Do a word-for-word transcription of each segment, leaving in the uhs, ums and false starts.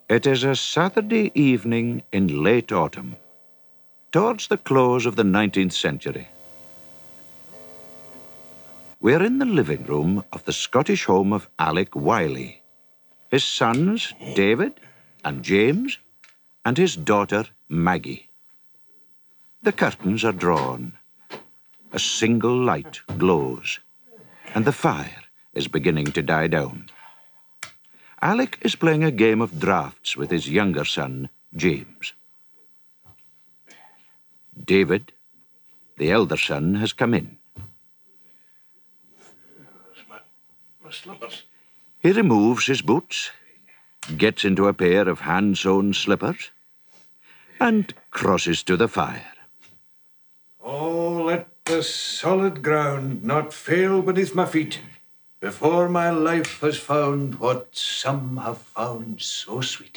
It is a Saturday evening in late autumn, towards the close of the nineteenth century. We're in the living room of the Scottish home of Alec Wiley, his sons David and James, and his daughter Maggie. The curtains are drawn. A single light glows, and the fire is beginning to die down. Alec is playing a game of draughts with his younger son, James. David, the elder son, has come in. My, my slippers. He removes his boots, gets into a pair of hand-sewn slippers, and crosses to the fire. Oh, let the solid ground not fail beneath my feet, before my life has found what some have found so sweet.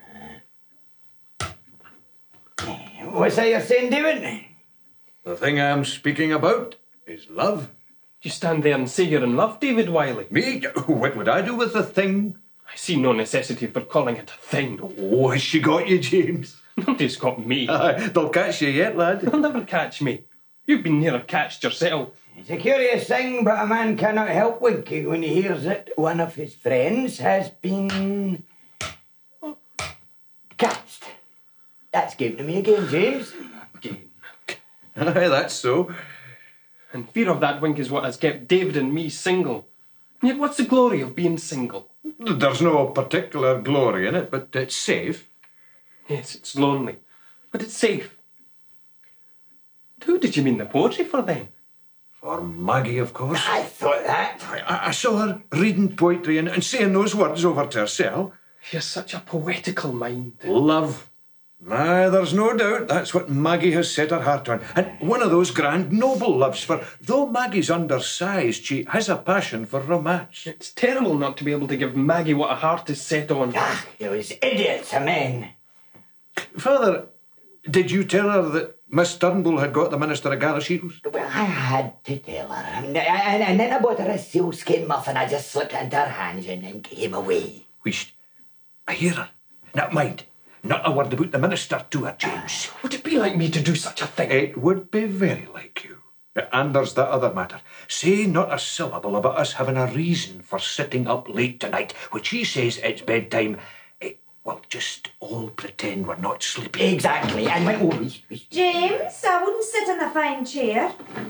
What's that you're saying, David? The thing I'm speaking about is love. You stand there and say you're in love, David Wiley. Me? What would I do with the thing? I see no necessity for calling it a thing. Oh, has she got you, James? Nobody's got me. Aye, they'll catch you yet, lad. They'll never catch me. You've been nearer catched yourself. It's a curious thing, but a man cannot help winking when he hears that one of his friends has been catched. That's game to me again, James. Game. Aye, that's so. And fear of that wink is what has kept David and me single. And yet what's the glory of being single? There's no particular glory in it, but it's safe. Yes, it's lonely, but it's safe. Who did you mean the poetry for then? For Maggie, of course. I thought that. I, I saw her reading poetry and, and saying those words over to herself. You're such a poetical mind. Love. Aye, there's no doubt that's what Maggie has set her heart on. And one of those grand, noble loves, for though Maggie's undersized, she has a passion for romance. It's terrible not to be able to give Maggie what her heart is set on. Ah, those idiots of men. Father, did you tell her that Miss Turnbull had got the Minister of Galashiels? Well, I had to tell her. And, and, and then I bought her a sealskin muffin. I just slipped it into her hands and then came away. Whisht. I hear her. Now, mind, not a word about the Minister to her, James. Would it be like me to do such a thing? It would be very like you. And there's that other matter. Say not a syllable about us having a reason for sitting up late tonight, which she says it's bedtime. Well, just all pretend we're not sleeping. Exactly. And when... Oh, James, I wouldn't sit in a fine chair.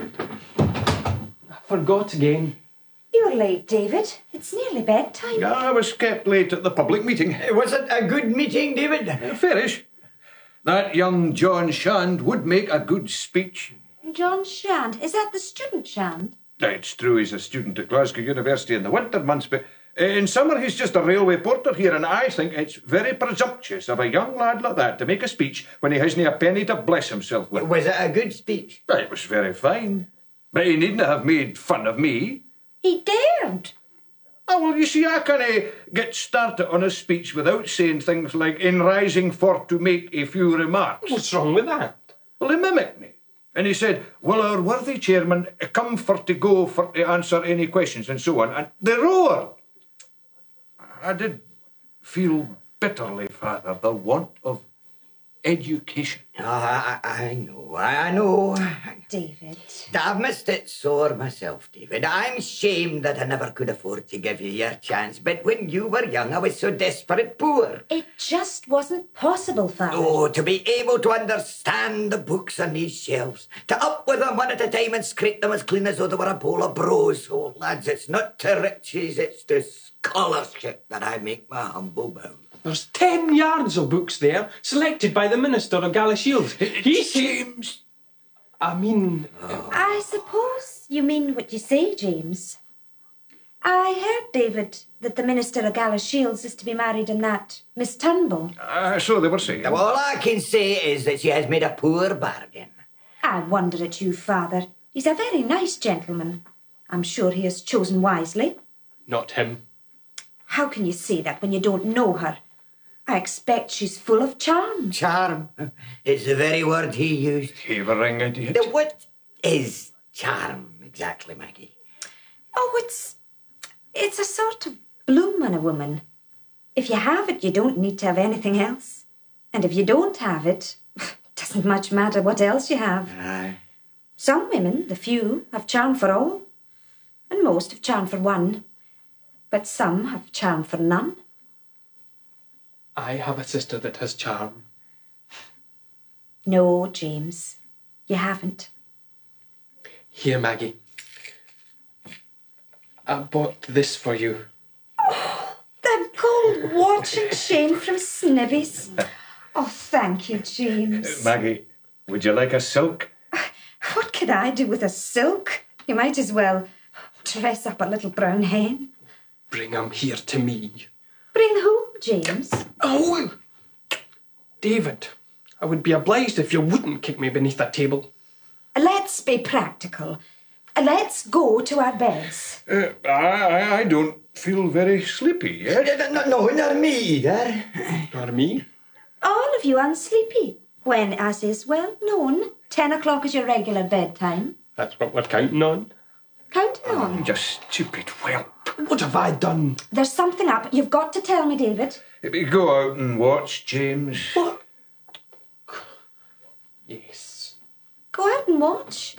I forgot again. You're late, David. It's nearly bedtime. Yeah, I was kept late at the public meeting. Was it a good meeting, David? Fairish. That young John Shand would make a good speech. John Shand? Is that the student Shand? It's true he's a student at Glasgow University in the winter months, but in summer he's just a railway porter here, and I think it's very presumptuous of a young lad like that to make a speech when he hasn't a penny to bless himself with. Was it a good speech? It was very fine. But he needn't have made fun of me. He dared. Oh, well, you see, I can't get started on a speech without saying things like, in rising for to make a few remarks. What's wrong with that? Well, he mimicked me. And he said, will our worthy chairman come for to go for to answer any questions and so on. And they roared. I did feel bitterly, Father, the want of education. Oh, I, I know, I know. David. I've missed it sore myself, David. I'm shamed that I never could afford to give you your chance. But when you were young, I was so desperate poor. It just wasn't possible, Father. Oh, to be able to understand the books on these shelves, to up with them one at a time and scrape them as clean as though they were a bowl of brose. Oh, lads, it's not to riches, it's to scholarship that I make my humble bow. There's ten yards of books there, selected by the Minister of Galashiels. He seems... I mean... Oh. I suppose you mean what you say, James. I heard, David, that the Minister of Galashiels is to be married in that Miss Turnbull. Uh, so they were saying. Now, all I can say is that she has made a poor bargain. I wonder at you, Father. He's a very nice gentleman. I'm sure he has chosen wisely. Not him. How can you say that when you don't know her? I expect she's full of charm. Charm? It's the very word he used. Havering idiot. Now, what is charm exactly, Maggie? Oh, it's... it's a sort of bloom on a woman. If you have it, you don't need to have anything else. And if you don't have it, it doesn't much matter what else you have. Aye. Some women, the few, have charm for all. And most have charm for one. But some have charm for none. I have a sister that has charm. No, James, you haven't. Here, Maggie. I bought this for you. The gold watch and chain from Snibby's. Oh, thank you, James. Maggie, would you like a silk? What could I do with a silk? You might as well dress up a little brown hen. Bring him here to me. Bring who, James? Oh! David, I would be obliged if you wouldn't kick me beneath that table. Let's be practical. Let's go to our beds. Uh, I, I don't feel very sleepy yet. No, no, nor me either. Nor me. All of you unsleepy, when, as is well known, ten o'clock is your regular bedtime. That's what we're counting on. Counting on. You stupid whelp. What have I done? There's something up. You've got to tell me, David. Go out and watch, James. What? Yes. Go out and watch.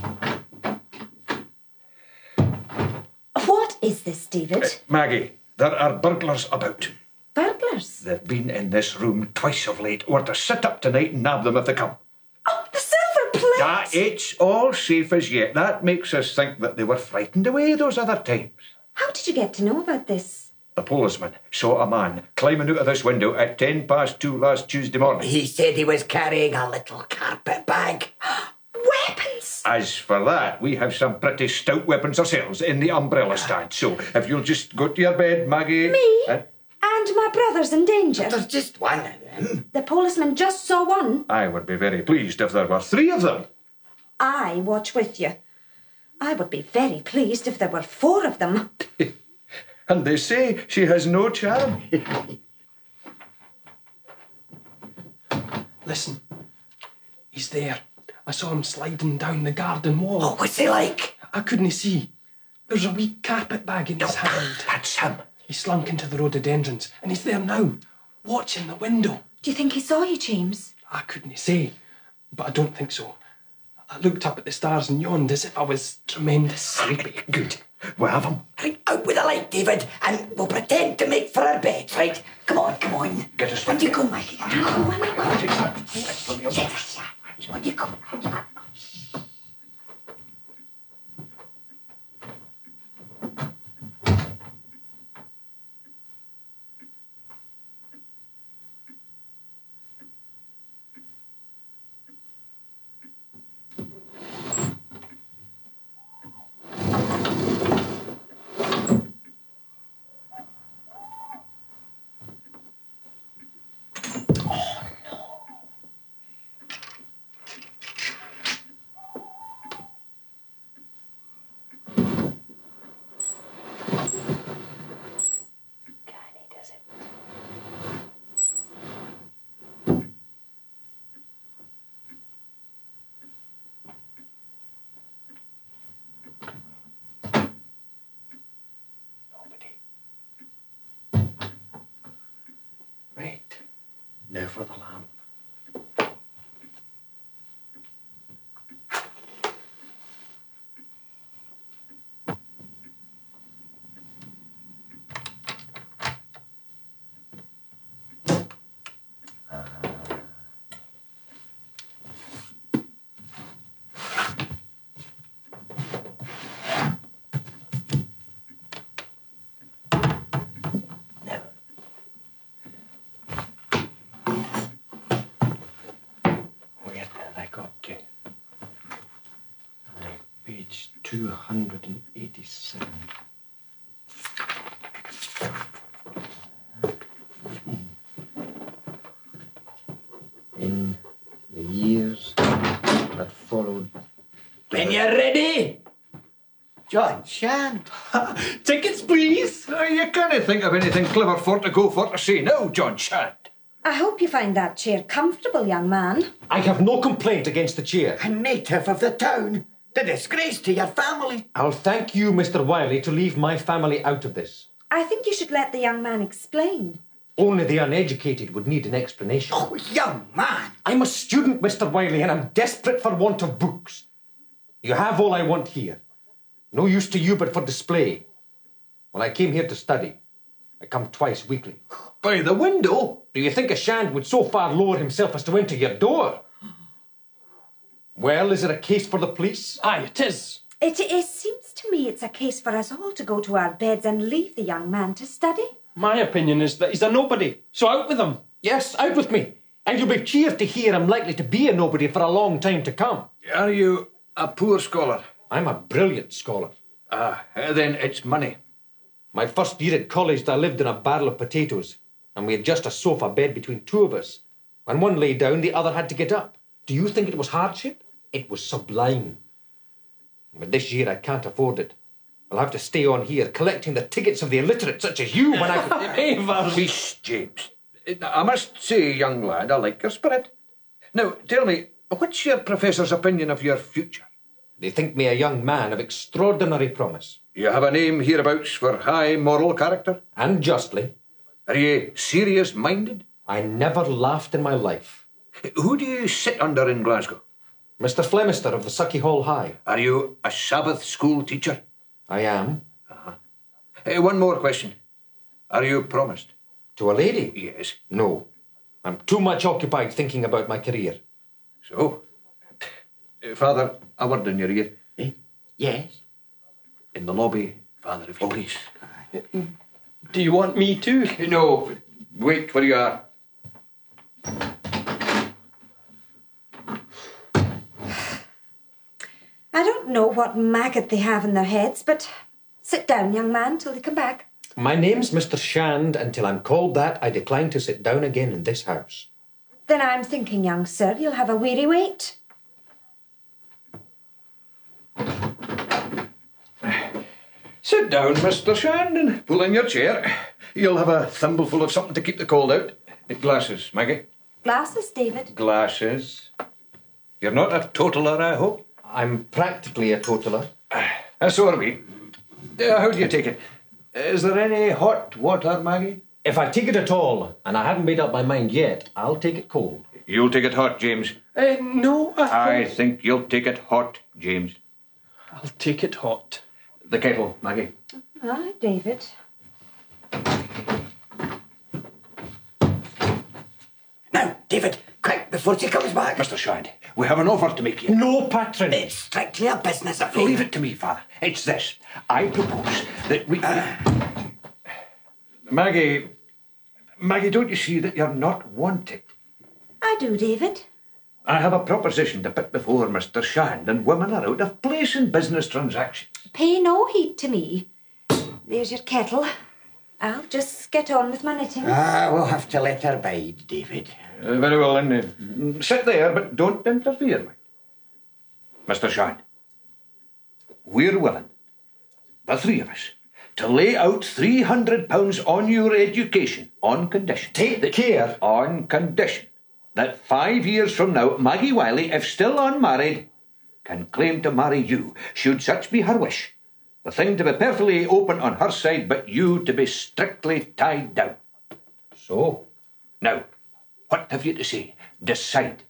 What is this, David? Uh, Maggie, there are burglars about. Burglars? They've been in this room twice of late. We're to sit up tonight and nab them if they come. Oh, the silver plate! Ah, it's all safe as yet. That makes us think that they were frightened away those other times. How did you get to know about this? The policeman saw a man climbing out of this window at ten past two last Tuesday morning. He said he was carrying a little carpet bag. Weapons! As for that, we have some pretty stout weapons ourselves in the umbrella stand. So if you'll just go to your bed, Maggie. Me? Uh, And my brother's in danger. There's just one of them. The policeman just saw one. I would be very pleased if there were three of them. I watch with you. I would be very pleased if there were four of them. And they say she has no charm. Listen. He's there. I saw him sliding down the garden wall. Oh, what's he like? I couldn't see. There's a wee carpet bag in his hand. That's him. He slunk into the rhododendrons, and he's there now, watching the window. Do you think he saw you, James? I couldn't say, but I don't think so. I looked up at the stars and yawned as if I was tremendous sleepy. Good. We'll have him. Right, out with the light, David, and we'll pretend to make for our beds, right? Come on, come on. Get us On you go, Maggie. On you go, on you go. Yes, On you go, on you go. Right. Now for the lamp. two hundred eighty-seven. In the years that followed. When you're ready, John Shand. Tickets, please! Uh, you can't think of anything clever for to go for to say now, John Shand. I hope you find that chair comfortable, young man. I have no complaint against the chair. A native of the town. The disgrace to your family. I'll thank you, Mister Wiley, to leave my family out of this. I think you should let the young man explain. Only the uneducated would need an explanation. Oh, young man. I'm a student, Mister Wiley, and I'm desperate for want of books. You have all I want here. No use to you but for display. When I came here to study, I come twice weekly. By the window? Do you think a shand would so far lower himself as to enter your door? Well, is it a case for the police? Aye, it is. It, it seems to me it's a case for us all to go to our beds and leave the young man to study. My opinion is that he's a nobody, so out with him. Yes, out with me. And you'll be cheered to hear I'm likely to be a nobody for a long time to come. Are you a poor scholar? I'm a brilliant scholar. Ah, then it's money. My first year at college, I lived in a barrel of potatoes, and we had just a sofa bed between two of us. When one lay down, the other had to get up. Do you think it was hardship? It was sublime. But this year I can't afford it. I'll have to stay on here, collecting the tickets of the illiterate such as you when I... Peace, James. I must say, young lad, I like your spirit. Now, tell me, what's your professor's opinion of your future? They think me a young man of extraordinary promise. You have a name hereabouts for high moral character? And justly. Are you serious-minded? I never laughed in my life. Who do you sit under in Glasgow? Mister Flemister of the Sucky Hall High. Are you a Sabbath school teacher? I am. Uh-huh. Uh, one more question. Are you promised? To a lady? Yes. No. I'm too much occupied thinking about my career. So, uh, Father, a word in your ear. Eh? Yes? In the lobby, Father, if you please. Do you want me too? No, wait where you are. I don't know what maggot they have in their heads, but sit down, young man, till they come back. My name's Mister Shand. Until I'm called that, I decline to sit down again in this house. Then I'm thinking, young sir, you'll have a weary wait. Sit down, Mister Shand, and pull in your chair. You'll have a thimbleful of something to keep the cold out. Glasses, Maggie. Glasses, David. Glasses. You're not a totaler, I hope? I'm practically a totaler. Uh, so are we. Uh, how do you take it? Is there any hot water, Maggie? If I take it at all, and I haven't made up my mind yet, I'll take it cold. You'll take it hot, James. Uh, no, I, I think you'll take it hot, James. I'll take it hot. The kettle, Maggie. Aye, David. Now, David, quick, before she comes back. Mister Shand, we have an offer to make you. No patronage. It's strictly a business affair. Leave it to me, Father. It's this. I propose that we... Uh. Maggie... Maggie, don't you see that you're not wanted? I do, David. I have a proposition to put before Mister Shand, and women are out of place in business transactions. Pay no heed to me. There's your kettle. I'll just get on with my knitting. Ah, we'll have to let her bide, David. Uh, very well, then. Uh, sit there, but don't interfere, mate. Mister Shand, we're willing, the three of us, to lay out three hundred pounds on your education on condition. Take the care. On condition that five years from now, Maggie Wiley, if still unmarried, can claim to marry you, should such be her wish. The thing to be perfectly open on her side, but you to be strictly tied down. So? Now, what have you to say? Decide.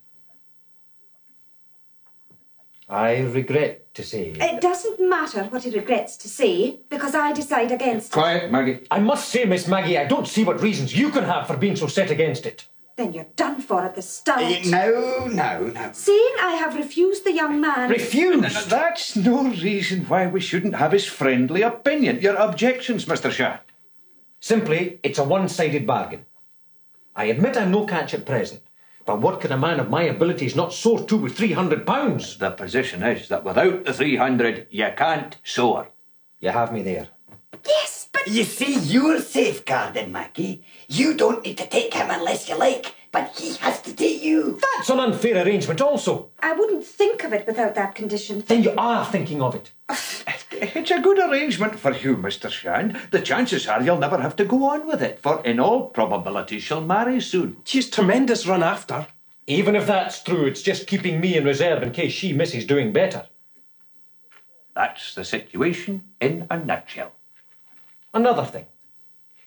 I regret to say... It doesn't matter what he regrets to say, because I decide against it. Quiet, Maggie. I must say, Miss Maggie, I don't see what reasons you can have for being so set against it. Then you're done for at the start. Uh, no, no, no. Seeing I have refused the young man... Refused? That's no reason why we shouldn't have his friendly opinion. Your objections, Mister Shand? Simply, it's a one-sided bargain. I admit I'm no catch at present, but what can a man of my abilities not soar to with three hundred pounds? The position is that without the three hundred, you can't soar. You have me there. Yes, but... You see, you're safeguarding, Maggie. You don't need to take him unless you like, but he has to take you. That's an unfair arrangement also. I wouldn't think of it without that condition. Then you are thinking of it. It's a good arrangement for you, Mister Shand. The chances are you'll never have to go on with it, for in all probability she'll marry soon. She's tremendous run after. Even if that's true, it's just keeping me in reserve in case she misses doing better. That's the situation in a nutshell. Another thing.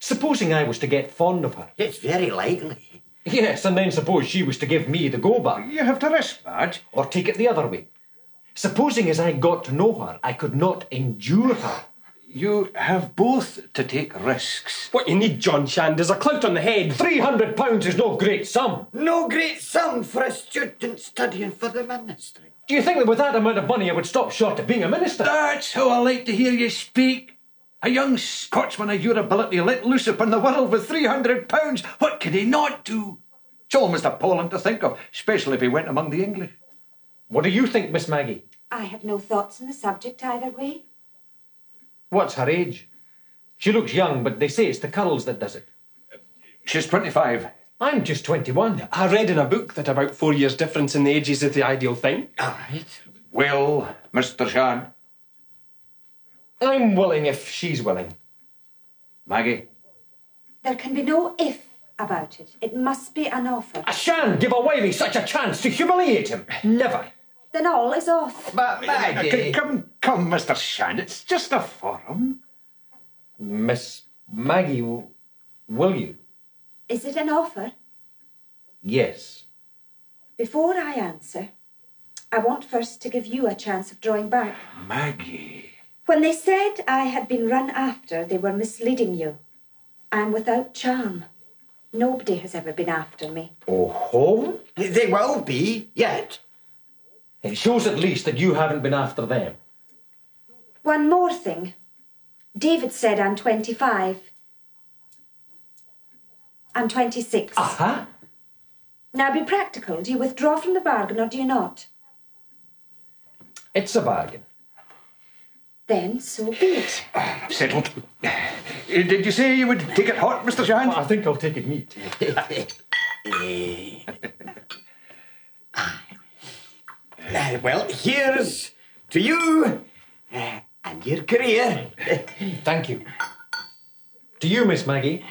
Supposing I was to get fond of her. It's very likely. Yes, and then suppose she was to give me the go-back. You have to risk that. Or take it the other way. Supposing as I got to know her, I could not endure her. You have both to take risks. What you need, John Shand, is a clout on the head. Three hundred pounds is no great sum. No great sum for a student studying for the ministry. Do you think that with that amount of money I would stop short of being a minister? That's how I like to hear you speak. A young Scotsman of your ability let loose upon the world with three hundred pounds. What could he not do? It's almost appalling to think of, especially if he went among the English. What do you think, Miss Maggie? I have no thoughts on the subject either way. What's her age? She looks young, but they say it's the curls that does it. She's twenty-five. I'm just twenty-one. I read in a book that about four years difference in the ages is the ideal thing. All right. Well, Mister Shand. I'm willing if she's willing. Maggie. There can be no if about it. It must be an offer. I shan't give a Wiley such a chance to humiliate him. Never. Then all is off. But Maggie... Come, come, Mister Shand. It's just a forum. Miss Maggie, w- will you? Is it an offer? Yes. Before I answer, I want first to give you a chance of drawing back. Maggie. When they said I had been run after, they were misleading you. I'm without charm. Nobody has ever been after me. Oh, ho? They will be, yet. It shows at least that you haven't been after them. One more thing. David said I'm twenty-five. I'm twenty-six. Uh-huh. Now be practical. Do you withdraw from the bargain or do you not? It's a bargain. Then so be it. Settled. Uh, Did you say you would take it hot, Mister Shand? I think I'll take it neat. Uh, well, here's to you uh, and your career. Thank you. To you, Miss Maggie.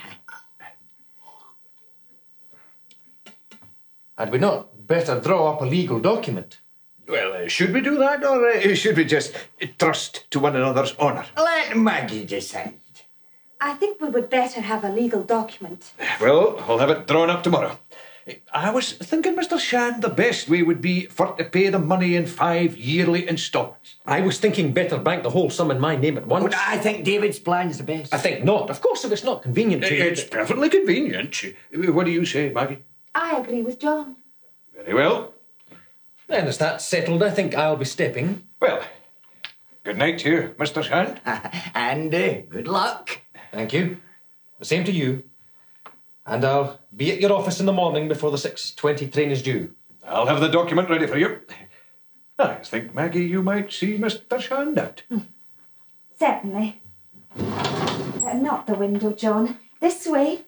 Had we not better draw up a legal document? Well, uh, should we do that, or uh, should we just trust to one another's honour? Let Maggie decide. I think we would better have a legal document. Well, I'll have it drawn up tomorrow. I was thinking, Mister Shand, the best way would be for to pay the money in five yearly instalments. I was thinking better bank the whole sum in my name at once. Well, I think David's plan's the best. I think not. Of course, if it's not convenient to you. It's perfectly convenient. What do you say, Maggie? I agree with John. Very well. Then as that's settled, I think I'll be stepping. Well, good night to you, Mister Shand. and uh, good luck. Thank you. The same to you. And I'll be at your office in the morning before the six twenty train is due. I'll have the document ready for you. I think, Maggie, you might see Mister Shand out. Certainly. Uh, not the window, John. This way.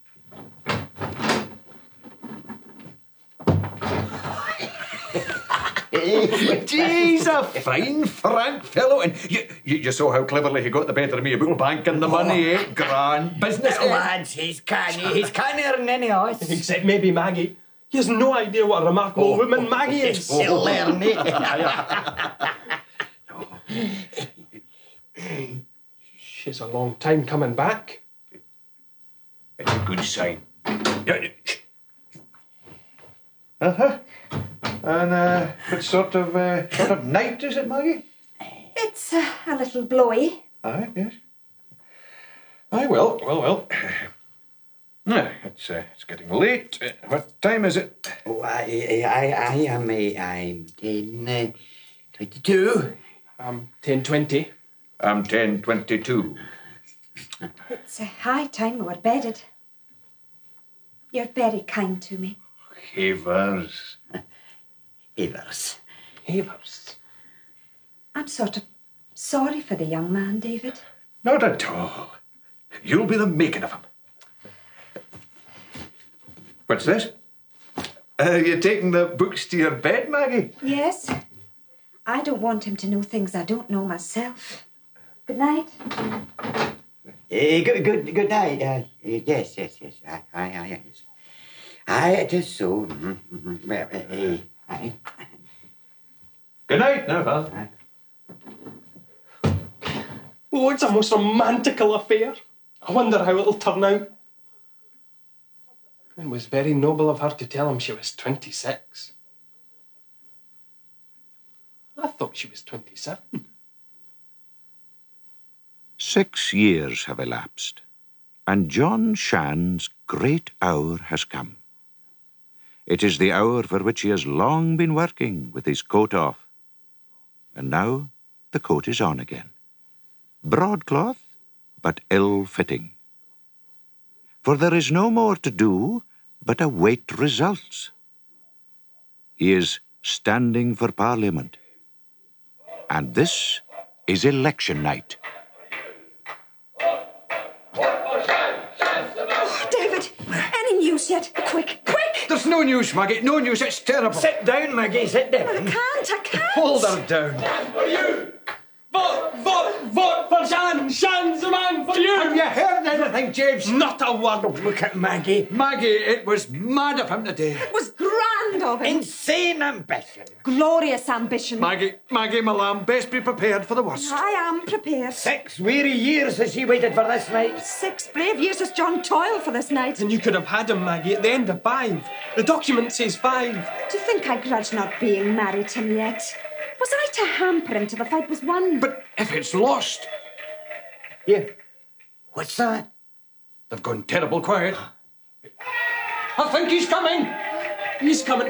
He's a fine, frank fellow, and you, you, you saw how cleverly he got the better of me about banking the money, eh? Grand business, eh? Lads, he's canny. He's cannier than any of us. Except maybe Maggie. He has no idea what a remarkable Oh. woman Maggie is. He'll learn, eh? She's a long time coming back. It's a good sign. Yeah, shh. Uh-huh. And uh, what sort of uh, sort of night is it, Maggie? It's uh, a little blowy. Aye, yes. Aye, well, well, well. No, it's uh, it's getting late. Uh, what time is it? Oh, I, I, I am, uh, I'm ten, uh, twenty-two. I'm ten twenty. I'm ten twenty-two. It's a high time we were bedded. You're very kind to me. Havers. Havers. Havers. I'm sort of sorry for the young man, David. Not at all. You'll be the making of him. What's this? Are you taking the books to your bed, Maggie? Yes. I don't want him to know things I don't know myself. Good night. Uh, good, good, good night. Uh, yes, yes, yes. Aye, aye, aye, yes. Aye, it is so. Mm-hmm, mm-hmm. Well, uh, uh, aye. Good night, now, Father. Oh, it's a most romantical affair. I wonder how it'll turn out. It was very noble of her to tell him she was twenty-six. I thought she was twenty-seven. Six years have elapsed, and John Shand's great hour has come. It is the hour for which he has long been working with his coat off. And now the coat is on again. Broadcloth, but ill-fitting. For there is no more to do but await results. He is standing for Parliament. And this is election night. Oh, David, any news yet? Quick, quick! There's no news, Maggie. No news. It's terrible. Sit down, Maggie, sit I down. can't, I can't. Hold her down. For you! Vote, vote, vote for Shan! Shan's the man for you! Have you heard anything, James? Not a word. Look at Maggie. Maggie, it was mad of him today. It was grand of him. Insane ambition. Glorious ambition. Maggie, Maggie, my lamb, best be prepared for the worst. I am prepared. Six weary years has she waited for this night. Six brave years has John toiled for this night. And you could have had him, Maggie, at the end of five. The document says five. Do you think I grudge not being married to him yet? Was I to hamper him till the fight was won? But if it's lost, Here. What's that? they've gone terrible quiet. I think he's coming. He's coming.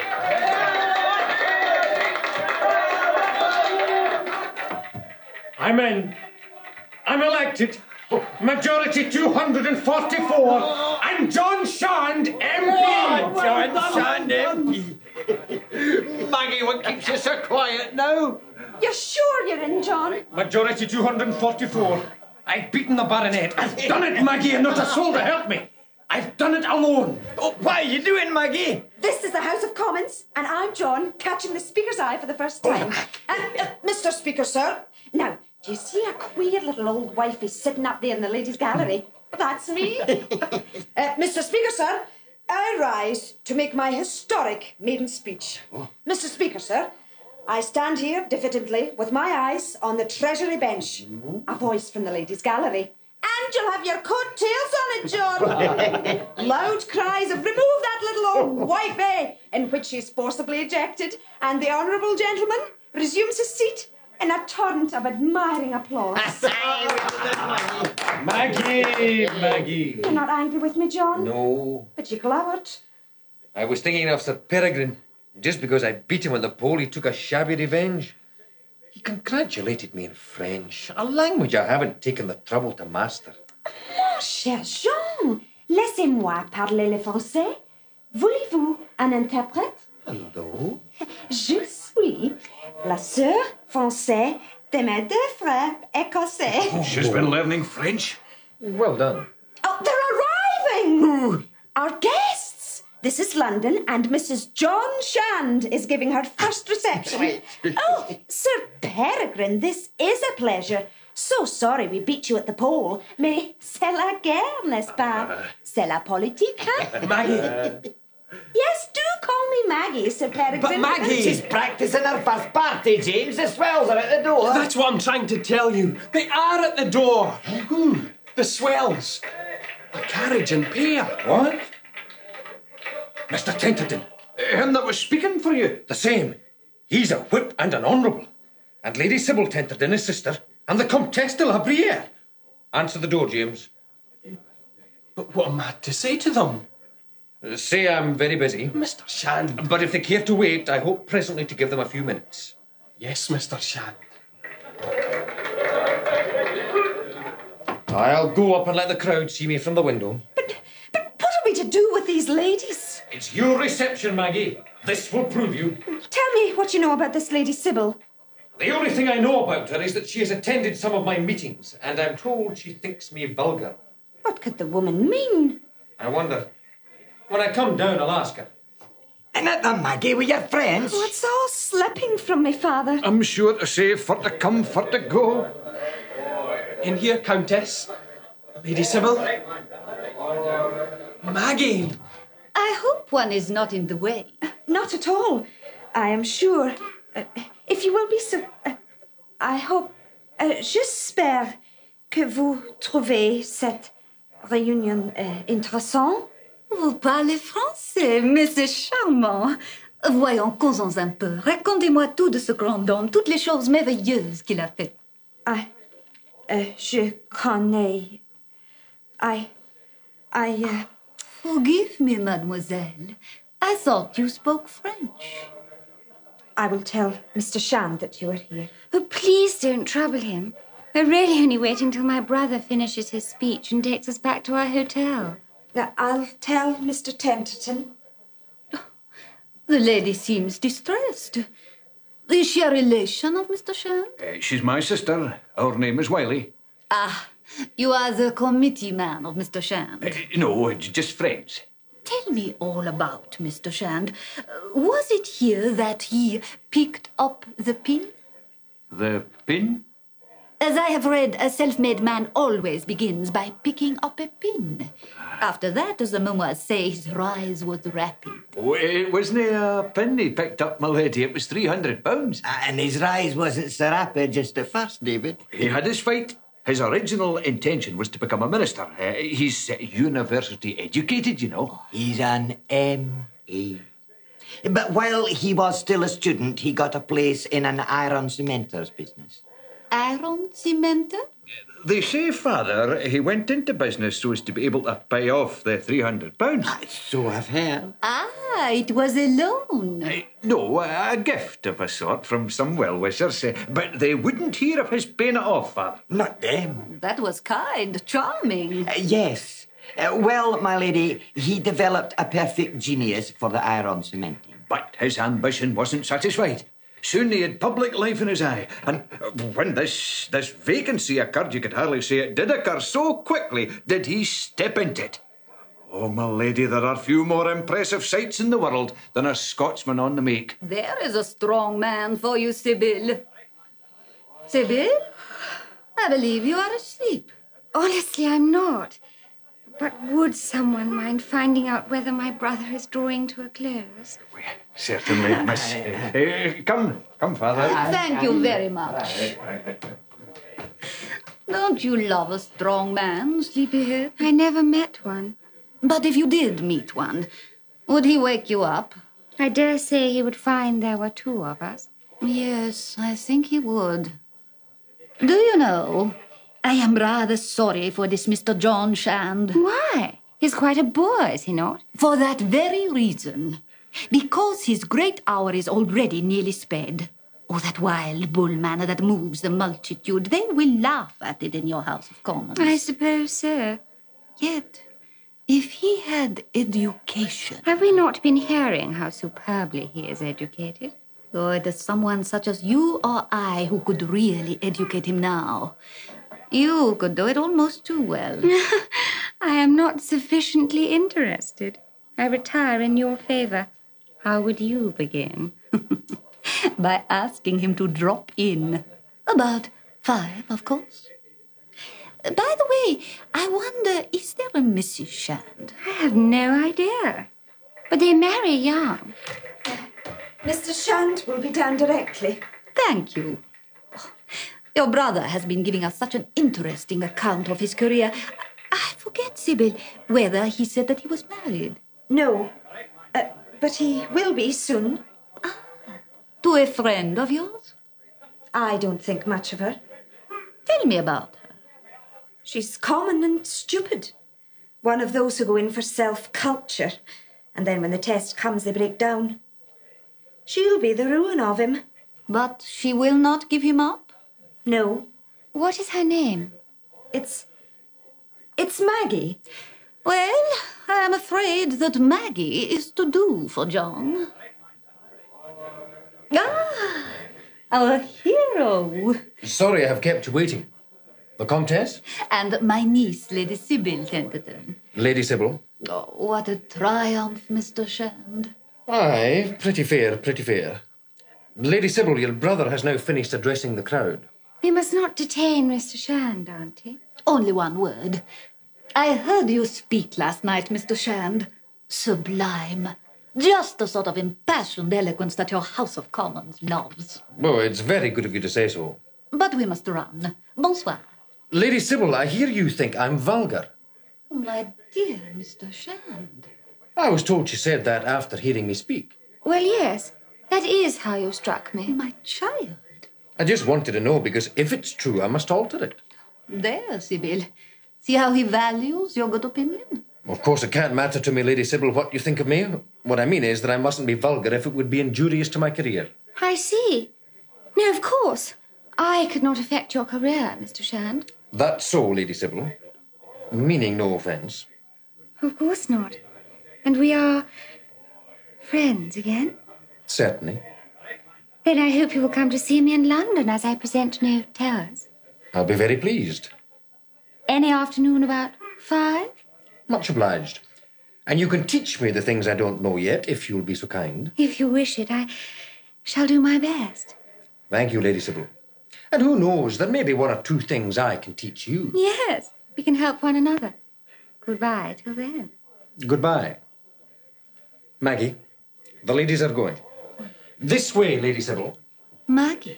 I'm in. I'm elected. Majority two hundred forty-four. I'm John Shand, M P. John Shand, M P. Maggie, what keeps you so quiet now? You're sure you're in, John? Majority two hundred forty-four. I've beaten the baronet. I've done it, Maggie, and not a soul to help me. I've done it alone. Oh, what are you doing, Maggie? This is the House of Commons, and I'm John, catching the Speaker's eye for the first time. And, uh, Mister Speaker, sir. Now, do you see a queer little old wifey sitting up there in the ladies' gallery? That's me. uh, Mister Speaker, sir, I rise to make my historic maiden speech. Mister Speaker, sir, I stand here diffidently with my eyes on the Treasury bench. A voice from the ladies' gallery. And you'll have your coattails on it, John. Loud cries of remove that little old wifey, in which she is forcibly ejected, and the honourable gentleman resumes his seat in a torrent of admiring applause. Maggie, Maggie. You're not angry with me, John? No, But you glowered. I was thinking of Sir Peregrine. Just because I beat him on the poll, he took a shabby revenge. He congratulated me in French, a language I haven't taken the trouble to master. Mon cher Jean, laissez-moi parler le français. Voulez-vous un interprète? Hello? Je suis la sœur française de mes deux frères écossais. She's been learning French. Well done. Oh, they're arriving! Who? Our guests. This is London, and Missus John Shand is giving her first reception. Oh, Sir Peregrine, this is a pleasure. So sorry we beat you at the poll. Mais c'est la guerre, n'est-ce pas? C'est la politique, hein? Maggie. Yes, do call me Maggie, Sir Peregrine. But Maggie! She's practising her first party, James. The swells are at the door. That's what I'm trying to tell you. They are at the door. Who? The swells. A carriage and pair. What? Mister Tenterden. Him that was speaking for you. The same. He's a whip and an honourable. And Lady Sybil Tenterden, his sister, and the Comtesse de la Brière. Answer the door, James. But what am I to say to them? Uh, Say I'm very busy. Mister Shand. But if they care to wait, I hope presently to give them a few minutes. Yes, Mister Shand. I'll go up and let the crowd see me from the window. But, but what are we to do with these ladies? It's your reception, Maggie. This will prove you. Tell me what you know about this Lady Sybil. The only thing I know about her is that she has attended some of my meetings, and I'm told she thinks me vulgar. What could the woman mean? I wonder. When I come down, I'll ask her. And at the Maggie with your friends. Oh, it's all slipping from me, Father. I'm sure to say for to come, for to go. In here, Countess. Lady Sybil. Maggie. I hope one is not in the way. Not at all. I am sure. Uh, if you will be so... Uh, I hope... Uh, J'espère que vous trouvez cette réunion euh, intéressante? Vous parlez français, mais c'est charmant. Voyons, causons un peu. Racontez-moi tout de ce grand homme, toutes les choses merveilleuses qu'il a faites. Ah, euh, je connais. I, I, uh... Forgive me, mademoiselle. I thought you spoke French. I will tell Mister Shand that you are here. Oh, please don't trouble him. We're really only waiting till my brother finishes his speech and takes us back to our hotel. Now, I'll tell Mister Tenterton. The lady seems distressed. Is she a relation of Mister Shand? Uh, she's my sister. Our name is Wiley. Ah, you are the committee man of Mister Shand. Uh, no, just friends. Tell me all about Mister Shand. Uh, was it here that he picked up the pin? The pin? As I have read, a self-made man always begins by picking up a pin. After that, as the memoirs say, his rise was rapid. Oh, it wasn't a pin he picked up, my lady. It was three hundred pounds. And his rise wasn't so rapid just at first, David. He had his fight. His original intention was to become a minister. Uh, he's uh, university educated, you know. He's an M A. But while he was still a student, he got a place in an iron cementer's business. Iron cementer? They say, Father, he went into business so as to be able to pay off the three hundred pounds. So I've heard. Ah, it was a loan. Uh, no, a gift of a sort from some well-wishers. Uh, but they wouldn't hear of his paying it off, Father. Not them. That was kind, charming. Uh, yes. Uh, well, my lady, he developed a perfect genius for the iron cementing. But his ambition wasn't satisfied. Soon he had public life in his eye, and when this this vacancy occurred, you could hardly say it did occur, so quickly did he step into it. Oh, my lady, there are few more impressive sights in the world than a Scotsman on the make. There is a strong man for you, Sybil. Sybil? I believe you are asleep. Honestly, I'm not. But would someone mind finding out whether my brother is drawing to a close? We certainly, miss. Uh, uh, come, come, Father. Thank you very much. Don't you love a strong man, sleepyhead? I never met one. But if you did meet one, would he wake you up? I dare say he would find there were two of us. Yes, I think he would. Do you know, I am rather sorry for this Mister John Shand. Why? He's quite a bore, is he not? For that very reason. Because his great hour is already nearly sped. Oh, that wild bull manner that moves the multitude. They will laugh at it in your House of Commons. I suppose so. Yet, if he had education... Have we not been hearing how superbly he is educated? Oh, it is someone such as you or I who could really educate him now. You could do it almost too well. I am not sufficiently interested. I retire in your favor. How would you begin? By asking him to drop in. About five, of course. By the way, I wonder, is there a Missus Shand? I have no idea. But they marry young. Mister Shand will be down directly. Thank you. Your brother has been giving us such an interesting account of his career. I forget, Sybil, whether he said that he was married. No, uh, but he will be soon. Ah, to a friend of yours? I don't think much of her. Tell me about her. She's common and stupid. One of those who go in for self-culture, and then when the test comes, they break down. She'll be the ruin of him. But she will not give him up? No. What is her name? It's... it's Maggie. Well, I am afraid that Maggie is to do for John. Ah, our hero. Sorry I have kept you waiting. The Comtesse? And my niece, Lady Sybil Tenterton. Lady Sybil? Oh, what a triumph, Mister Shand. Aye, pretty fair, pretty fair. Lady Sybil, your brother has now finished addressing the crowd. We must not detain Mister Shand, Auntie. Only one word. I heard you speak last night, Mister Shand. Sublime. Just the sort of impassioned eloquence that your House of Commons loves. Oh, it's very good of you to say so. But we must run. Bonsoir. Lady Sybil, I hear you think I'm vulgar. Oh, my dear Mister Shand. I was told you said that after hearing me speak. Well, yes. That is how you struck me. My child. I just wanted to know, because if it's true, I must alter it. There, Sybil. See how he values your good opinion? Of course, it can't matter to me, Lady Sybil, what you think of me. What I mean is that I mustn't be vulgar if it would be injurious to my career. I see. No, of course. I could not affect your career, Mister Shand. That's so, Lady Sybil. Meaning no offence. Of course not. And we are friends again? Certainly. Then I hope you will come to see me in London as I present No Towers. I'll be very pleased. Any afternoon about five? Much obliged. And you can teach me the things I don't know yet, if you'll be so kind. If you wish it, I shall do my best. Thank you, Lady Sybil. And who knows, there may be one or two things I can teach you. Yes, we can help one another. Goodbye till then. Goodbye. Maggie, the ladies are going. This way, Lady Sybil. Maggie.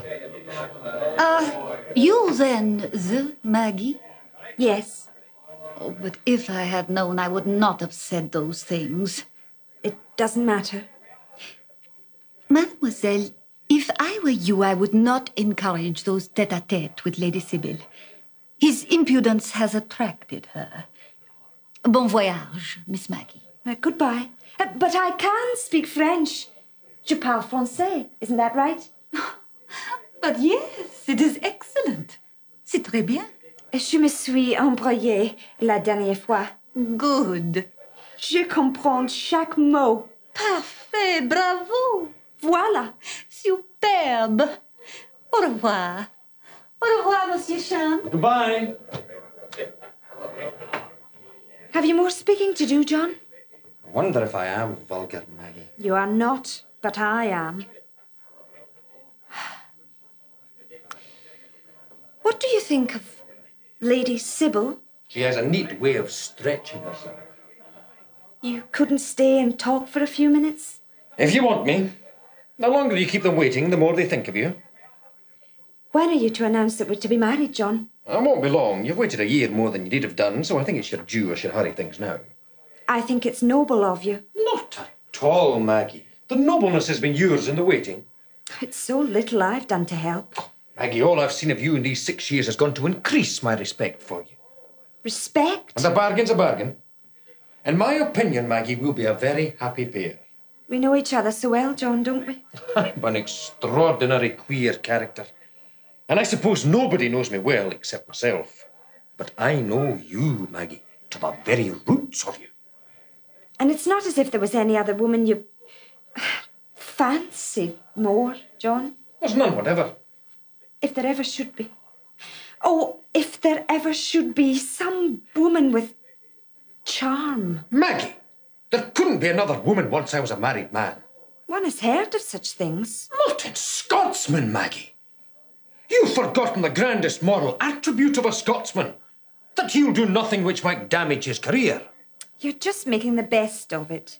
Ah, uh, you then, the Maggie? Yes. Oh, but if I had known, I would not have said those things. It doesn't matter. Mademoiselle, if I were you, I would not encourage those tête-à-tête with Lady Sybil. His impudence has attracted her. Bon voyage, Miss Maggie. Uh, goodbye. Uh, but I can speak French. Je parle français, isn't that right? But yes, it is excellent. C'est très bien. Je me suis embrouillée la dernière fois. Good. Je comprends chaque mot. Parfait, bravo. Voilà. Superbe. Au revoir. Au revoir, Monsieur Shand. Goodbye. Have you more speaking to do, John? I wonder if I am vulgar, Maggie. You are not, but I am. What do you think of Lady Sybil? She has a neat way of stretching herself. You couldn't stay and talk for a few minutes? If you want me. The longer you keep them waiting, the more they think of you. When are you to announce that we're to be married, John? I won't be long. You've waited a year more than you did have done, so I think it's your due I should hurry things now. I think it's noble of you. Not at all, Maggie. The nobleness has been yours in the waiting. It's so little I've done to help. Maggie, all I've seen of you in these six years has gone to increase my respect for you. Respect? And a bargain's a bargain. In my opinion, Maggie, we'll be a very happy pair. We know each other so well, John, don't we? I'm an extraordinary queer character. And I suppose nobody knows me well except myself. But I know you, Maggie, to the very roots of you. And it's not as if there was any other woman you fancied more, John. There's none whatever. If there ever should be. Oh, if there ever should be some woman with charm. Maggie, there couldn't be another woman once I was a married man. One has heard of such things. Not in Scotsman, Maggie. You've forgotten the grandest moral attribute of a Scotsman, that he'll do nothing which might damage his career. You're just making the best of it.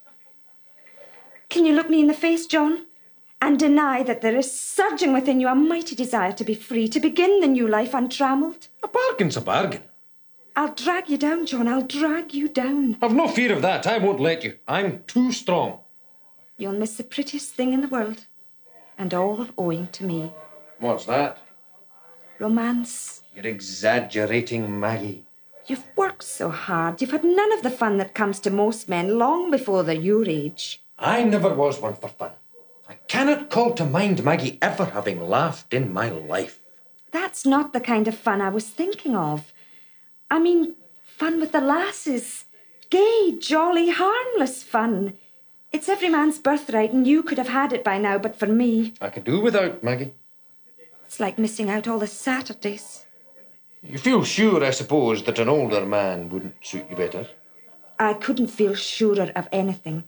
Can you look me in the face, John, and deny that there is surging within you a mighty desire to be free, to begin the new life untrammelled? A bargain's a bargain. I'll drag you down, John. I'll drag you down. I've no fear of that. I won't let you. I'm too strong. You'll miss the prettiest thing in the world, and all owing to me. What's that? Romance. You're exaggerating, Maggie. You've worked so hard. You've had none of the fun that comes to most men long before they're your age. I never was one for fun. I cannot call to mind, Maggie, ever having laughed in my life. That's not the kind of fun I was thinking of. I mean, fun with the lasses. Gay, jolly, harmless fun. It's every man's birthright, and you could have had it by now, but for me. I could do without, Maggie. It's like missing out all the Saturdays. You feel sure, I suppose, that an older man wouldn't suit you better? I couldn't feel surer of anything.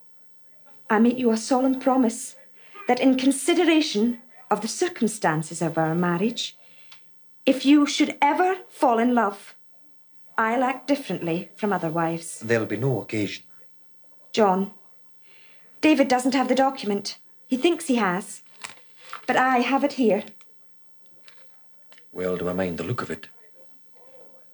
I make you a solemn promise that in consideration of the circumstances of our marriage, if you should ever fall in love, I'll act differently from other wives. There'll be no occasion. John, David doesn't have the document. He thinks he has. But I have it here. Well, do I mind the look of it?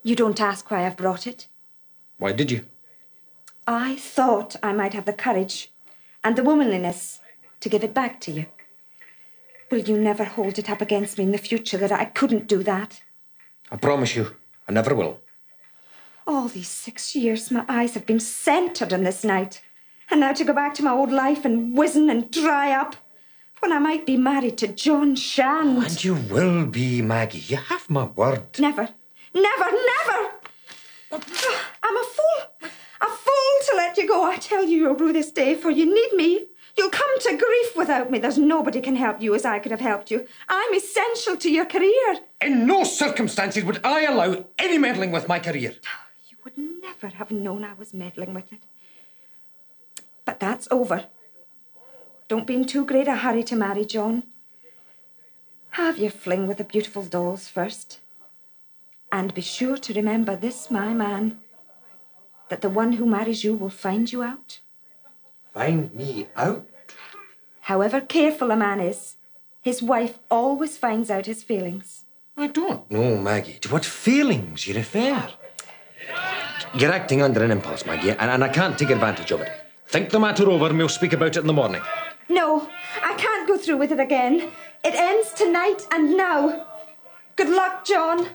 You don't ask why I've brought it. Why did you? I thought I might have the courage and the womanliness to give it back to you. Will you never hold it up against me in the future that I couldn't do that? I promise you, I never will. All these six years, my eyes have been centred on this night. And now to go back to my old life and wizen and dry up, when I might be married to John Shand. And you will be, Maggie. You have my word. Never, never, never! I'm a fool. A fool to let you go. I tell you, you'll rue this day, for you need me. You'll come to grief without me. There's nobody can help you as I could have helped you. I'm essential to your career. In no circumstances would I allow any meddling with my career. You would never have known I was meddling with it. But that's over. Don't be in too great a hurry to marry, John. Have your fling with the beautiful dolls first. And be sure to remember this, my man, that the one who marries you will find you out. Find me out? However careful a man is, his wife always finds out his feelings. I don't know, Maggie. To what feelings you refer? You're acting under an impulse, Maggie, and, and I can't take advantage of it. Think the matter over and we'll speak about it in the morning. No, I can't go through with it again. It ends tonight and now. Good luck, John.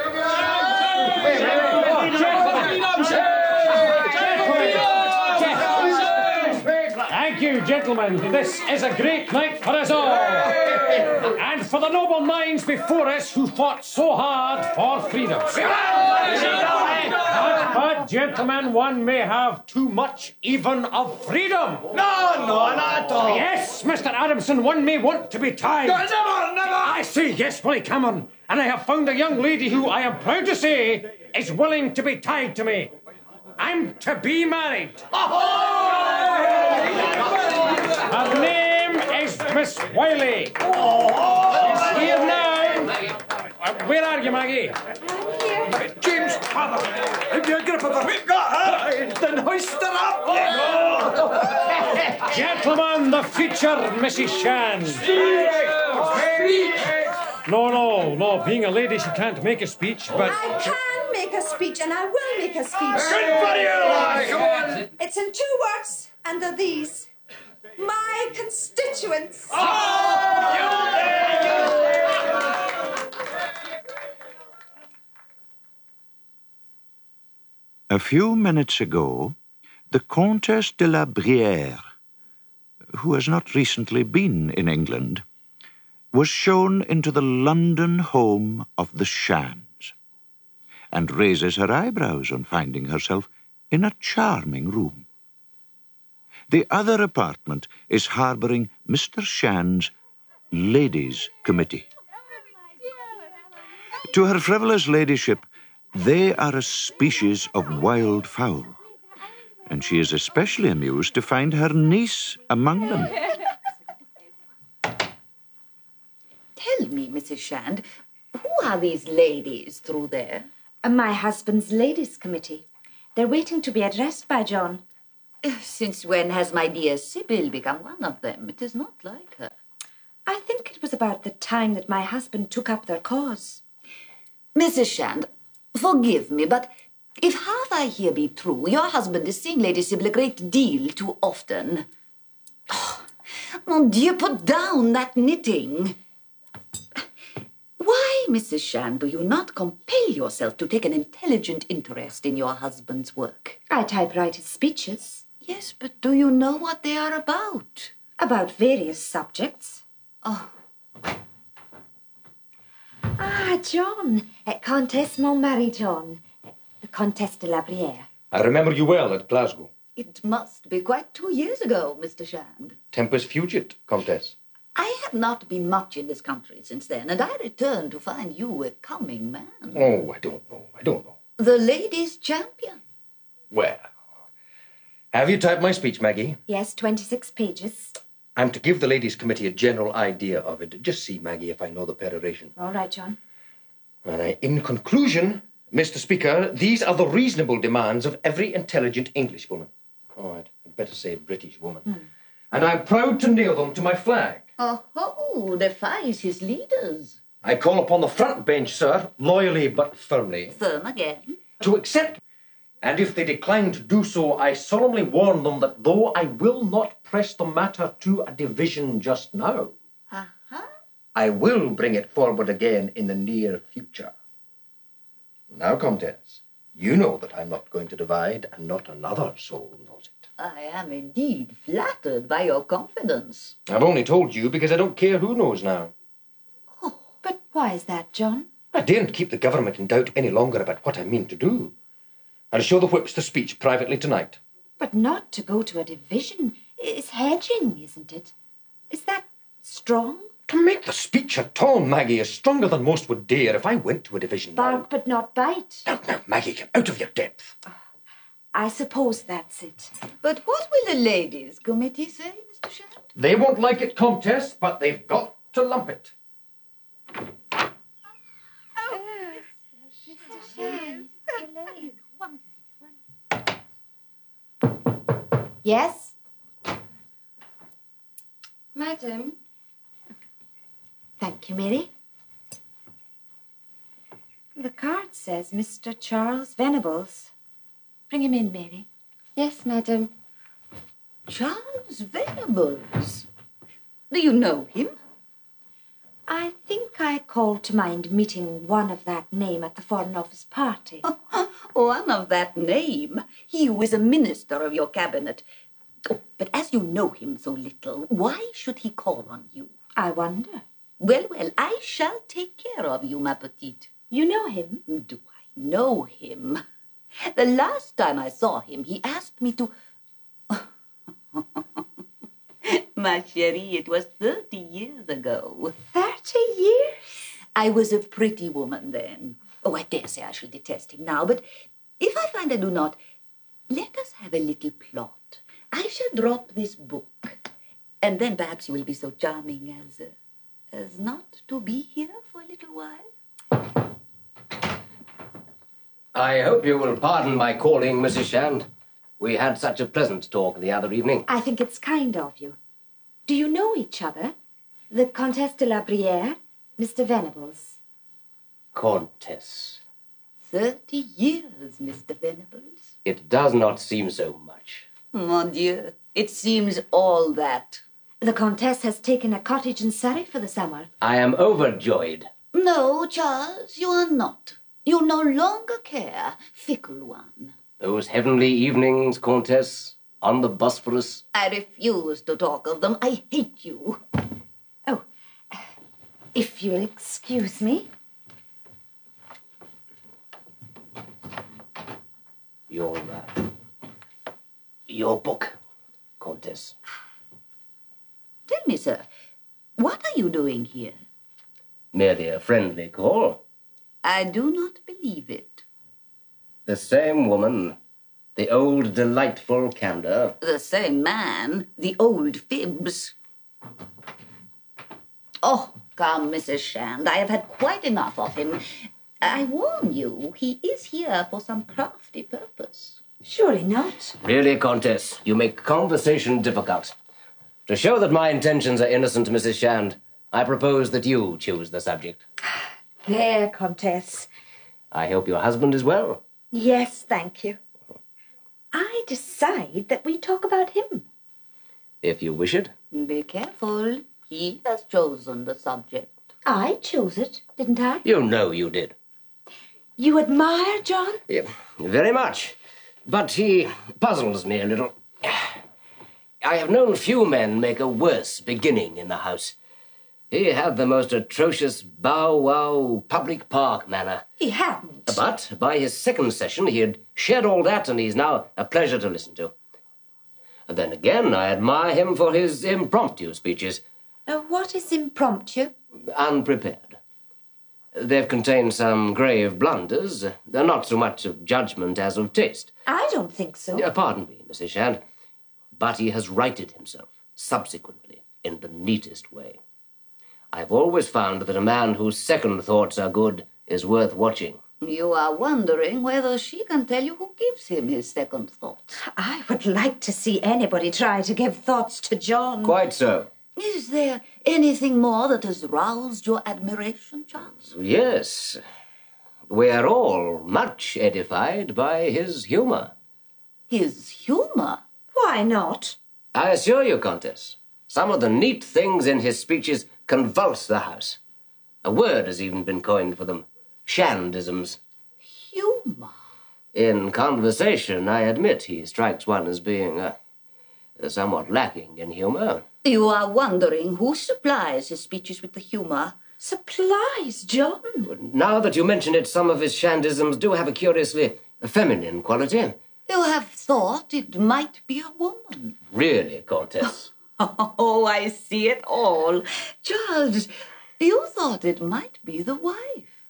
Thank you, gentlemen. This is a great night for us all. And for the noble minds before us who fought so hard for freedom. But, but, gentlemen, one may have too much even of freedom. No, no, not at all. Yes, Mister Adamson, one may want to be tied. No, never, never. I say yes, Willie Cameron. And I have found a young lady who, I am proud to say, is willing to be tied to me. I'm to be married. Her name is Miss Wiley. She's here now. Uh, where are you, Maggie? I'm here. James, father, have you a grip of her? We've got her. Then hoist her up. Gentlemen, the future Missus Shand. No, no, no. Being a lady, she can't make a speech, but... I can make a speech, and I will make a speech. Good for you, lad. Come on. It's in two words, and they're these. My constituents. A few minutes ago, the Comtesse de la Brière, who has not recently been in England, was shown into the London home of the Shands, and raises her eyebrows on finding herself in a charming room. The other apartment is harbouring Mister Shand's Ladies' Committee. To her frivolous ladyship, they are a species of wild fowl, and she is especially amused to find her niece among them. Tell me, Missus Shand, who are these ladies through there? Uh, my husband's ladies' committee. They're waiting to be addressed by John. Since when has my dear Sybil become one of them? It is not like her. I think it was about the time that my husband took up their cause. Missus Shand, forgive me, but if half I hear be true, your husband is seeing Lady Sybil a great deal too often. Oh, mon Dieu, put down that knitting. Why, Missus Shand, do you not compel yourself to take an intelligent interest in your husband's work? I typewrite his speeches. Yes, but do you know what they are about? About various subjects. Oh. Ah, John. At Comtesse Montmarie, John. The Comtesse de la Brière. I remember you well at Glasgow. It must be quite two years ago, Mister Shand. Tempus fugit, Comtesse. I have not been much in this country since then, and I returned to find you a coming man. Oh, I don't know. I don't know. The ladies' champion. Well, have you typed my speech, Maggie? Yes, twenty-six pages. I'm to give the ladies' committee a general idea of it. Just see, Maggie, if I know the peroration. All right, John. And I, in conclusion, Mister Speaker, these are the reasonable demands of every intelligent Englishwoman. All right, I'd better say British woman. Hmm. And I'm proud to nail them to my flag. Oh, oh, defies his leaders. I call upon the front bench, sir, loyally but firmly, Firm again. to accept. And if they decline to do so, I solemnly warn them that though I will not press the matter to a division just now, Uh-huh. I will bring it forward again in the near future. Now, Comtesse, you know that I'm not going to divide, and not another soul knows it. I am indeed flattered by your confidence. I've only told you because I don't care who knows now. But why is that, John? I daren't keep the government in doubt any longer about what I mean to do. I'll show the whips the speech privately tonight. But not to go to a division is hedging, isn't it? Is that strong? To make the speech at all, Maggie, is stronger than most would dare if I went to a division now. Bark but not bite. Now, now, Maggie, get out of your depth. I suppose that's it. But what will the ladies' committee say, Mister Shand? They won't like it, Comtesse, but they've got to lump it. Yes? Madam, Thank you, Mary. The card says Mister Charles Venables. Bring him in, Mary. yes, madam. Charles Venables. Do you know him? I think I called to mind meeting one of that name at the Foreign Office party. One of that name. He who is a minister of your cabinet. Oh, but as you know him so little, why should he call on you? I wonder. Well, well, I shall take care of you, ma petite. You know him? Do I know him? The last time I saw him, he asked me to... Ma chérie, it was thirty years ago. Thirty years? I was a pretty woman then. Oh, I dare say I shall detest him now, but if I find I do not, let us have a little plot. I shall drop this book, and then perhaps you will be so charming as, uh, as not to be here for a little while. I hope you will pardon my calling, Missus Shand. We had such a pleasant talk the other evening. I think it's kind of you. Do you know each other? The Comtesse de la Brière, Mister Venables. Countess. Thirty years, Mister Venables. It does not seem so much. Mon Dieu, it seems all that. The Comtesse has taken a cottage in Surrey for the summer. I am overjoyed. No, Charles, you are not. You no longer care, fickle one. Those heavenly evenings, Countess, on the Bosphorus. I refuse to talk of them. I hate you. Oh, if you'll excuse me. Your, uh, your book, Countess. Tell me, sir, what are you doing here? Merely a friendly call. I do not believe it. The same woman, the old delightful candor. The same man, the old fibs. Oh, come, Missus Shand, I have had quite enough of him. I warn you, he is here for some crafty purpose. Surely not. Really, Countess, you make conversation difficult. To show that my intentions are innocent, Missus Shand, I propose that you choose the subject. There, Comtesse. I hope your husband is well. Yes, thank you. I decide that we talk about him. If you wish it. Be careful. He has chosen the subject. I chose it, didn't I? You know you did. You admire John? Yeah, very much. But he puzzles me a little. I have known few men make a worse beginning in the house. He had the most atrocious bow-wow public park manner. He hadn't. But by his second session, he had shed all that, and he's now a pleasure to listen to. And then again, I admire him for his impromptu speeches. Uh, what is impromptu? Unprepared. They've contained some grave blunders. They're not so much of judgment as of taste. I don't think so. Uh, pardon me, Missus Shand. But he has righted himself, subsequently, in the neatest way. I've always found that a man whose second thoughts are good is worth watching. You are wondering whether she can tell you who gives him his second thoughts. I would like to see anybody try to give thoughts to John. Quite so. Is there anything more that has roused your admiration, Charles? Yes. We are all much edified by his humour. His humour? Why not? I assure you, Countess, some of the neat things in his speeches convulse the House. A word has even been coined for them. Shandisms. Humour? In conversation, I admit he strikes one as being uh, somewhat lacking in humour. You are wondering who supplies his speeches with the humour? Supplies, John? Now that you mention it, some of his Shandisms do have a curiously feminine quality. You have thought it might be a woman. Really, Countess? Oh, I see it all. Charles, you thought it might be the wife.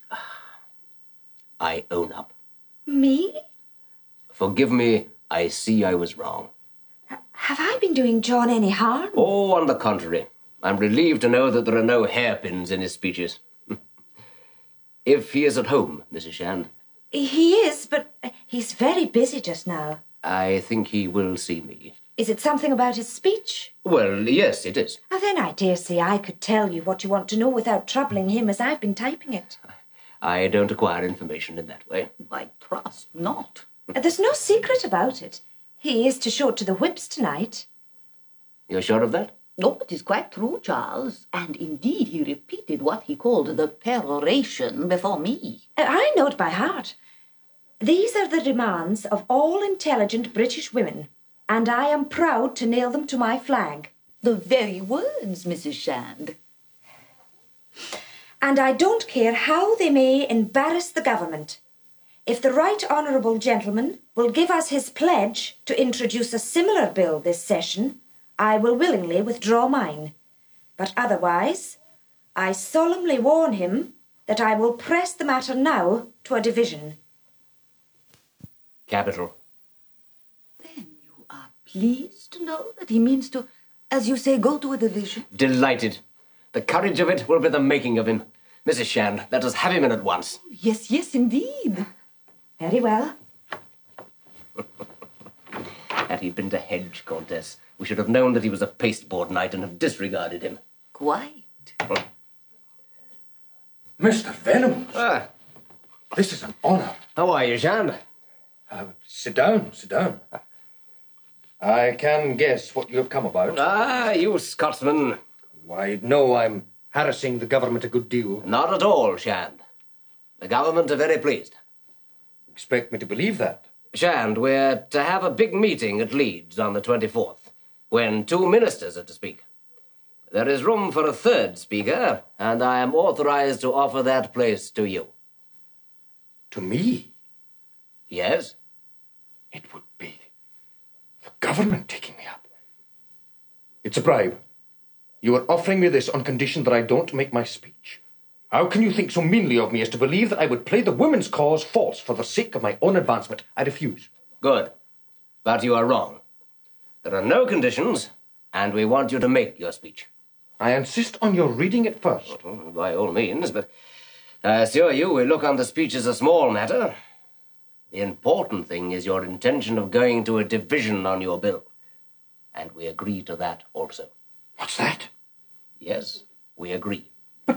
I own up. Me? Forgive me, I see I was wrong. H- have I been doing John any harm? Oh, on the contrary. I'm relieved to know that there are no hairpins in his speeches. If he is at home, Missus Shand. He is, but he's very busy just now. I think he will see me. Is it something about his speech? Well, yes, it is. Ah, then I dare say I could tell you what you want to know without troubling him as I've been typing it. I don't acquire information in that way. I trust not. There's no secret about it. He is to show it to the whips tonight. You're sure of that? No, it is quite true, Charles. And indeed, he repeated what he called the peroration before me. I know it by heart. These are the demands of all intelligent British women, and I am proud to nail them to my flag. The very words, Missus Shand. And I don't care how they may embarrass the government. If the right honourable gentleman will give us his pledge to introduce a similar bill this session, I will willingly withdraw mine. But otherwise, I solemnly warn him that I will press the matter now to a division. Capital. Then you are pleased to know that he means to, as you say, go to a division? Delighted. The courage of it will be the making of him. Missus Shand, let us have him in at once. Yes, yes, indeed. Very well. Had he been to Hedge, Countess, we should have known that he was a pasteboard knight and have disregarded him. Quite. Mister Venables, Ah, this is an honour. how are you, Shand? Uh, sit down, sit down. I can guess what you have come about. Ah, you Scotsman. Why, no, I'm harassing the government a good deal. Not at all, Shand. The government are very pleased. Expect me to believe that? Shand, we're to have a big meeting at Leeds on the twenty-fourth, when two ministers are to speak. There is room for a third speaker, and I am authorized to offer that place to you. To me? Yes? It would be the government taking me up. It's a bribe. You are offering me this on condition that I don't make my speech. How can you think so meanly of me as to believe that I would play the women's cause false for the sake of my own advancement? I refuse. Good. But you are wrong. There are no conditions, and we want you to make your speech. I insist on your reading it first. By all means, but I assure you we look on the speech as a small matter. The important thing is your intention of going to a division on your bill. And we agree to that also. What's that? Yes, we agree.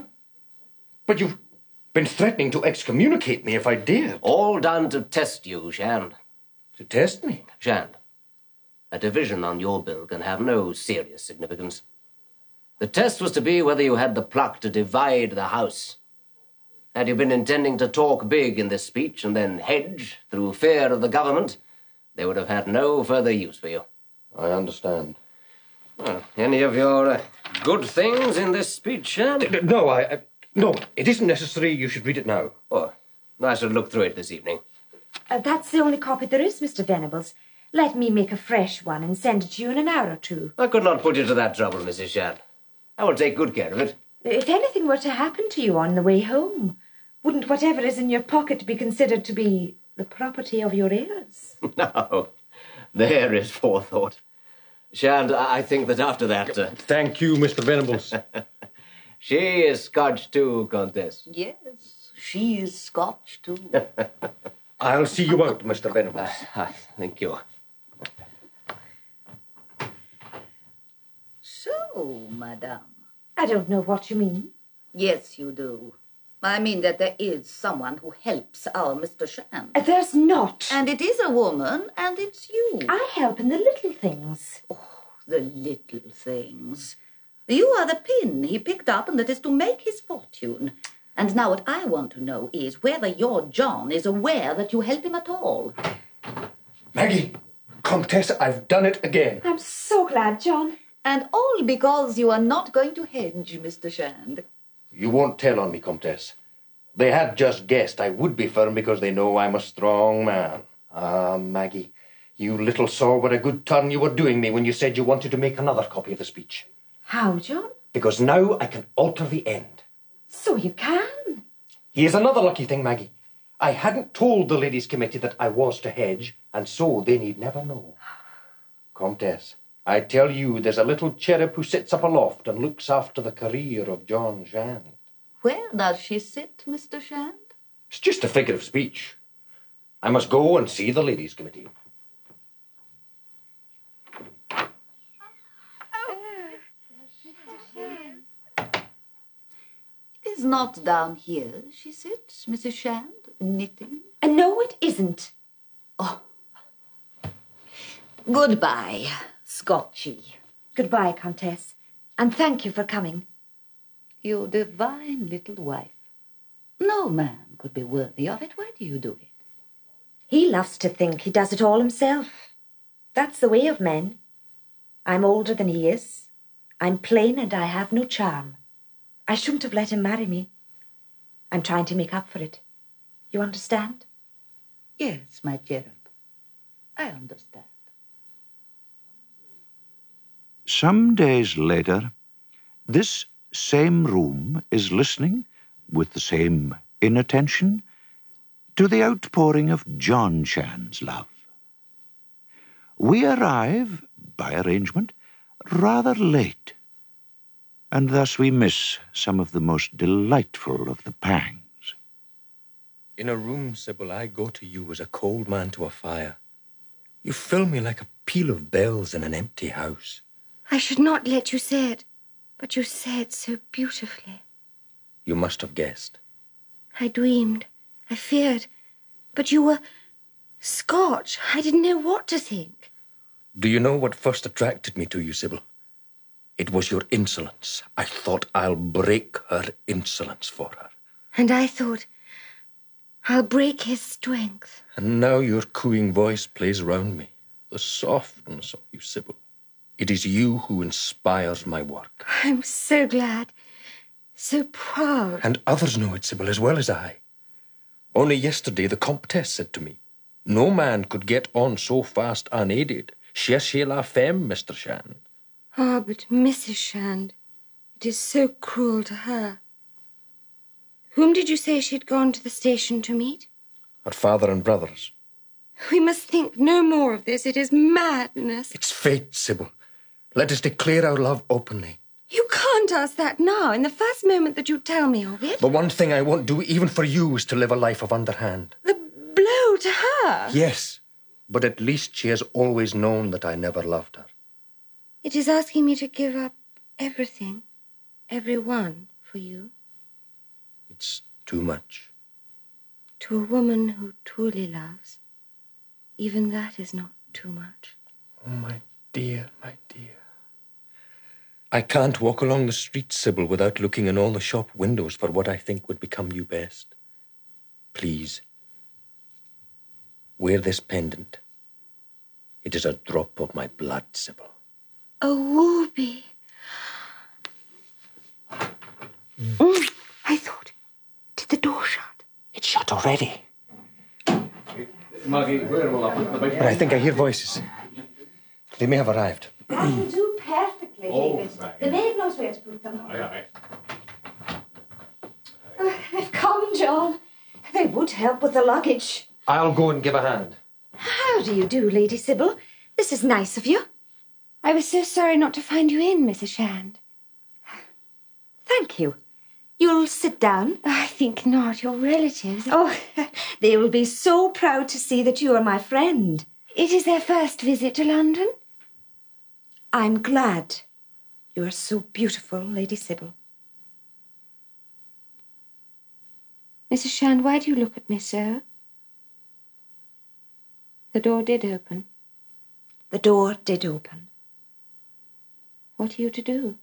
But you've been threatening to excommunicate me if I dared. All done to test you, Shand. To test me? Shand, a division on your bill can have no serious significance. The test was to be whether you had the pluck to divide the House. Had you been intending to talk big in this speech and then hedge through fear of the government, they would have had no further use for you. I understand. Well, any of your uh, good things in this speech, Shand? No, I... I no, it isn't necessary. You should read it now. Oh, I shall look through it this evening. Uh, that's the only copy there is, Mister Venables. Let me make a fresh one and send it to you in an hour or two. I could not put you to that trouble, Missus Shand. I will take good care of it. If anything were to happen to you on the way home, wouldn't whatever is in your pocket be considered to be the property of your heirs? No, there is forethought. Shand, I think that after that... Uh, Thank you, Mister Venables. She is Scotch too, Countess. Yes, she is Scotch too. I'll see you out, Mister Venables. Ah, thank you. So, No, madame. I don't know what you mean. Yes, you do. I mean that there is someone who helps our Mister Shand. There's not. And it is a woman, and it's you. I help in the little things. Oh, the little things. You are the pin he picked up, and that is to make his fortune. And now what I want to know is whether your John is aware that you help him at all. Maggie, Comtesse, I've done it again. I'm so glad, John. And all because you are not going to hedge, Mister Shand. You won't tell on me, Comtesse. They had just guessed I would be firm because they know I'm a strong man. Ah, Maggie, you little saw what a good turn you were doing me when you said you wanted to make another copy of the speech. How, John? Because now I can alter the end. So you can. Here's another lucky thing, Maggie. I hadn't told the ladies' committee that I was to hedge, and so they need never know. Comtesse, I tell you, there's a little cherub who sits up aloft and looks after the career of John Shand. Where does she sit, Mister Shand? It's just a figure of speech. I must go and see the ladies' committee. It is not down here she sits, Missus Shand, knitting. Uh, no, it isn't. Oh. Goodbye, Scotchy. Goodbye, Comtesse. And thank you for coming. You divine little wife. No man could be worthy of it. Why do you do it? He loves to think he does it all himself. That's the way of men. I'm older than he is. I'm plain and I have no charm. I shouldn't have let him marry me. I'm trying to make up for it. You understand? Yes, my cherub. I understand. Some days later, this same room is listening, with the same inattention, to the outpouring of John Shand's love. We arrive, by arrangement, rather late, and thus we miss some of the most delightful of the pangs. In a room, Sybil, I go to you as a cold man to a fire. You fill me like a peal of bells in an empty house. I should not let you say it, but you say it so beautifully. You must have guessed. I dreamed. I feared. But you were Scotch. I didn't know what to think. Do you know what first attracted me to you, Sybil? It was your insolence. I thought I'll break her insolence for her. And I thought, I'll break his strength. And now your cooing voice plays round me. The softness of you, Sybil. It is you who inspires my work. I'm so glad. So proud. And others know it, Sybil, as well as I. Only yesterday the Comtesse said to me, no man could get on so fast unaided. Cherchez la femme, Mister Shand. Ah, but Missus Shand, it is so cruel to her. Whom did you say she had gone to the station to meet? Her father and brothers. We must think no more of this. It is madness. It's fate, Sybil. Let us declare our love openly. You can't ask that now, in the first moment that you tell me of it. The one thing I won't do, even for you, is to live a life of underhand. The blow to her? Yes, but at least she has always known that I never loved her. It is asking me to give up everything, everyone, for you. It's too much. To a woman who truly loves, even that is not too much. Oh, my dear, my dear. I can't walk along the street, Sybil, without looking in all the shop windows for what I think would become you best. Please, wear this pendant. It is a drop of my blood, Sybil. A ruby. Mm. Mm, I thought, did the door shut? It's shut already. Maggie, where will I put the big... But I think I hear voices. They may have arrived. That will do perfectly, Oh, David. right. The maid knows where to put them. Aye, aye. Oh, they've come, John. They would help with the luggage. I'll go and give a hand. How do you do, Lady Sybil? This is nice of you. I was so sorry not to find you in, Missus Shand. Thank you. You'll sit down. I think not. Your relatives. Oh, they will be so proud to see that you are my friend. It is their first visit to London. I'm glad. You are so beautiful, Lady Sybil. Missus Shand, why do you look at me so? The door did open. The door did open. What are you to do?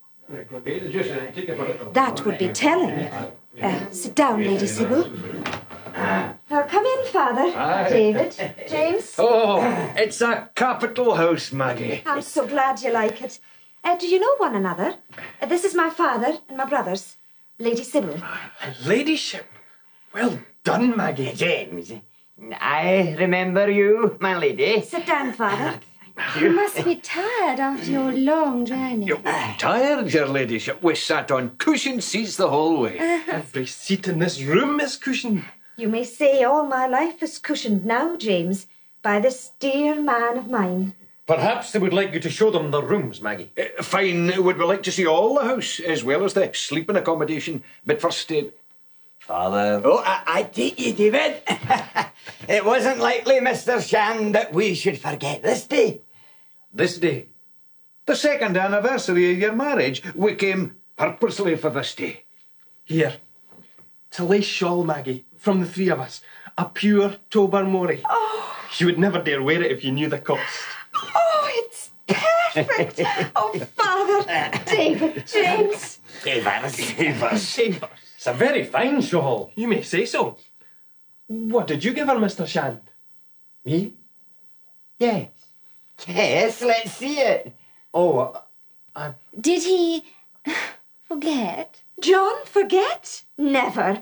That would be telling. Uh, sit down, Lady Sybil. Now, come in, Father. Aye. David, James. Oh, it's a capital house, Maggie. I'm so glad you like it. Uh, do you know one another? Uh, this is my father and my brothers, Lady Sybil. Ladyship. Well done, Maggie. James, I remember you, my lady. Sit down, Father. You must be tired after your long journey. Tired, your ladyship? We sat on cushioned seats the whole way. Every seat in this room is cushioned. You may say all my life is cushioned now, James, by this dear man of mine. Perhaps they would like you to show them the rooms, Maggie. Uh, fine. Would we like to see all the house, as well as the sleeping accommodation? But first, uh, Father. Oh, I, I take you, David. It wasn't likely, Mister Shand, that we should forget this day. This day? The second anniversary of your marriage. We came purposely for this day. Here. It's a lace shawl, Maggie, from the three of us. A pure Tobermory. Oh. You would never dare wear it if you knew the cost. Oh, it's perfect. Oh, Father, David, James. Save us. Save us. Save us. It's a very fine shawl. You may say so. What did you give her, Mister Shand? Me? Yes. Yes, let's see it. Oh, I... Did he forget? John, forget? Never.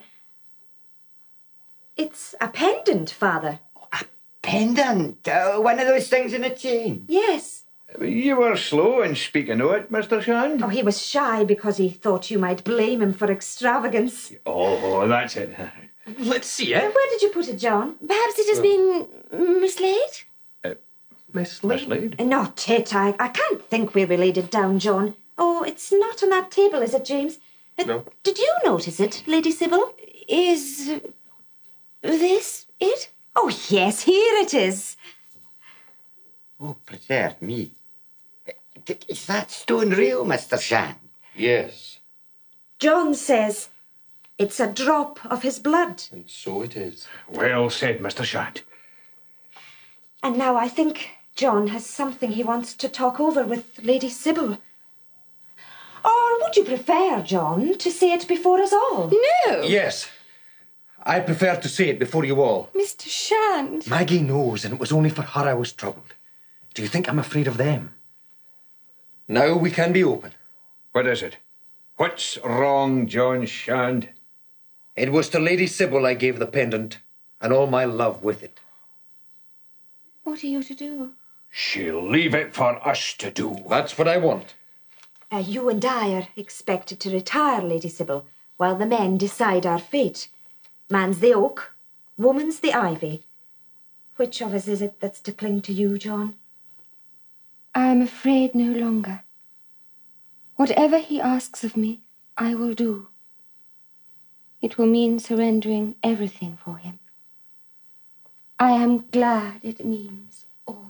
It's a pendant, Father. A pendant? Uh, one of those things in a chain? Yes. You were slow in speaking of it, Mister Shand. Oh, he was shy because he thought you might blame him for extravagance. Oh, that's it. Let's see it. Where did you put it, John? Perhaps it has been mislaid? Mislaid? Mislaid? Not it. I, I can't think where we laid it down, John. Oh, it's not on that table, is it, James? Uh, No. Did you notice it, Lady Sybil? Is this it? Oh, yes, here it is. Oh, preserve me. Is that stone real, Mister Shand? Yes, John says it's a drop of his blood. and so it is. Well said, Mister Shand. And now I think John has something he wants to talk over with Lady Sybil. Or would you prefer, John, to say it before us all? No. Yes. I prefer to say it before you all. Mister Shand. Maggie knows, and it was only for her I was troubled. Do you think I'm afraid of them? Now we can be open. What is it? What's wrong, John Shand? It was to Lady Sybil I gave the pendant, and all my love with it. What are you to do? She'll leave it for us to do. That's what I want. Uh, you and I are expected to retire, Lady Sybil, while the men decide our fate. Man's the oak, woman's the ivy. Which of us is it that's to cling to you, John? I am afraid no longer. Whatever he asks of me, I will do. It will mean surrendering everything for him. I am glad it means all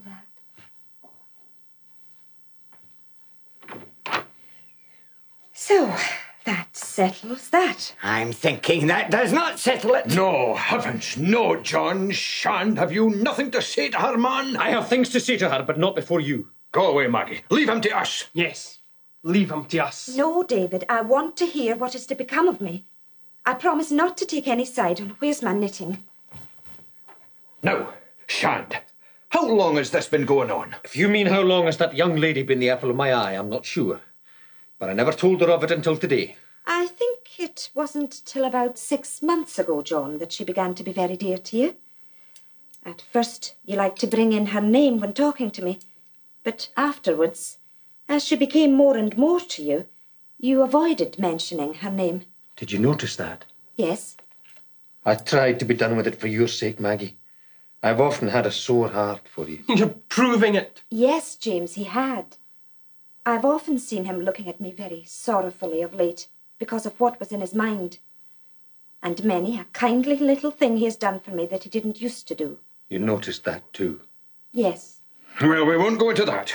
that. So, that settles that. I'm thinking that does not settle it. No, heavens, no, John Shand. Have you nothing to say to her, man? I have things to say to her, but not before you. Go away, Maggie. Leave him to us. Yes. Leave him to us. No, David, I want to hear what is to become of me. I promise not to take any side on where's my knitting. Now, Shand, how long has this been going on? If you mean how long has that young lady been the apple of my eye, I'm not sure. But I never told her of it until today. I think it wasn't till about six months ago, John, that she began to be very dear to you. At first, you liked to bring in her name when talking to me. But afterwards, as she became more and more to you, you avoided mentioning her name. Did you notice that? Yes. I tried to be done with it for your sake, Maggie. I've often had a sore heart for you. You're proving it. Yes, James, he had. I've often seen him looking at me very sorrowfully of late because of what was in his mind. And many a kindly little thing he has done for me that he didn't used to do. You noticed that too. Yes. Well, we won't go into that.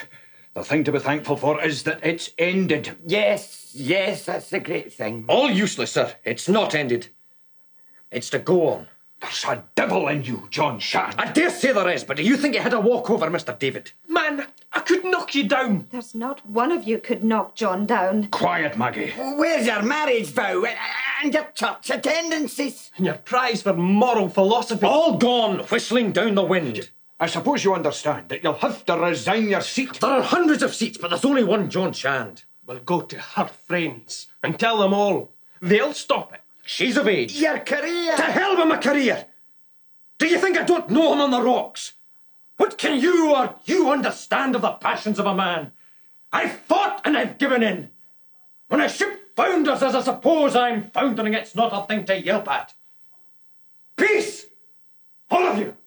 The thing to be thankful for is that it's ended. Yes, yes, that's the great thing. All useless, sir. It's not ended. It's to go on. There's a devil in you, John Shand. I dare say there is, but do you think you had a walkover, Mister David? Man, I could knock you down. There's not one of you could knock John down. Quiet, Maggie. Where's your marriage vow and your church attendances? And your prize for moral philosophy. All gone, whistling down the wind. I suppose you understand that you'll have to resign your seat. There are hundreds of seats, but there's only one John Shand. We'll go to her friends and tell them all. They'll stop it. She's of age. Your career. To hell with my career! Do you think I don't know him on the rocks? What can you or you understand of the passions of a man? I've fought and I've given in. When a ship founders as I suppose I'm foundering, it's not a thing to yelp at. Peace! All of you!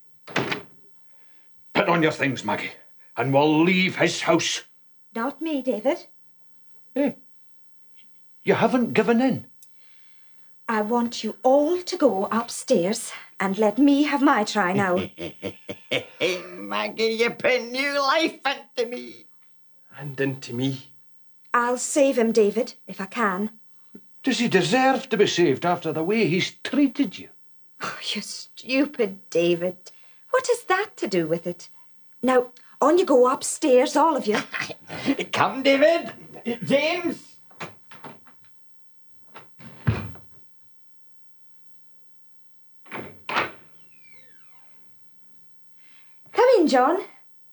Put on your things, Maggie, and we'll leave his house. Not me, David. Hey, you haven't given in. I want you all to go upstairs and let me have my try now. Maggie, you put new life into me. And into me. I'll save him, David, if I can. Does he deserve to be saved after the way he's treated you? Oh, you stupid David. What has that to do with it? Now, on you go upstairs, all of you. Come, David. James. Come in, John.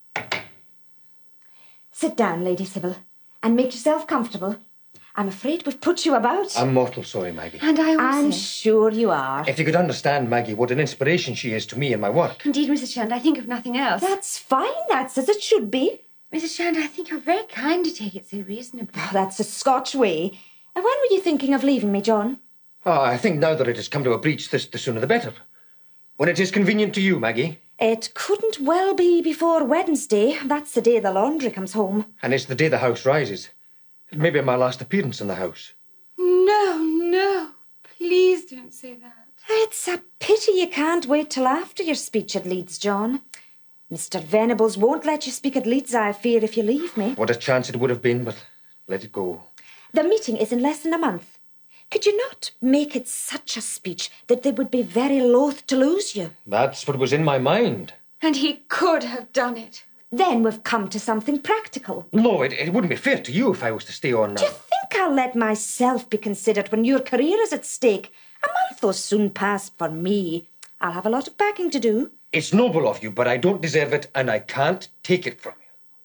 Sit down, Lady Sybil, and make yourself comfortable. I'm afraid we've put you about. I'm mortal sorry, Maggie. And I also... I'm sure you are. If you could understand, Maggie, what an inspiration she is to me in my work. Indeed, Missus Shand, I think of nothing else. That's fine. That's as it should be. Missus Shand, I think you're very kind to take it so reasonably. Oh, that's a Scotch way. And when were you thinking of leaving me, John? Oh, I think now that it has come to a breach, this the sooner the better. When it is convenient to you, Maggie. It couldn't well be before Wednesday. That's the day the laundry comes home. And it's the day the house rises. It may be my last appearance in the house. No, no. Please don't say that. It's a pity you can't wait till after your speech at Leeds, John. Mister Venables won't let you speak at Leeds, I fear, if you leave me. What a chance it would have been, but let it go. The meeting is in less than a month. Could you not make it such a speech that they would be very loath to lose you? That's what was in my mind. And he could have done it. Then we've come to something practical. No, it, it wouldn't be fair to you if I was to stay on now. Do you think I'll let myself be considered when your career is at stake? A month will soon pass for me. I'll have a lot of packing to do. It's noble of you, but I don't deserve it, and I can't take it from you.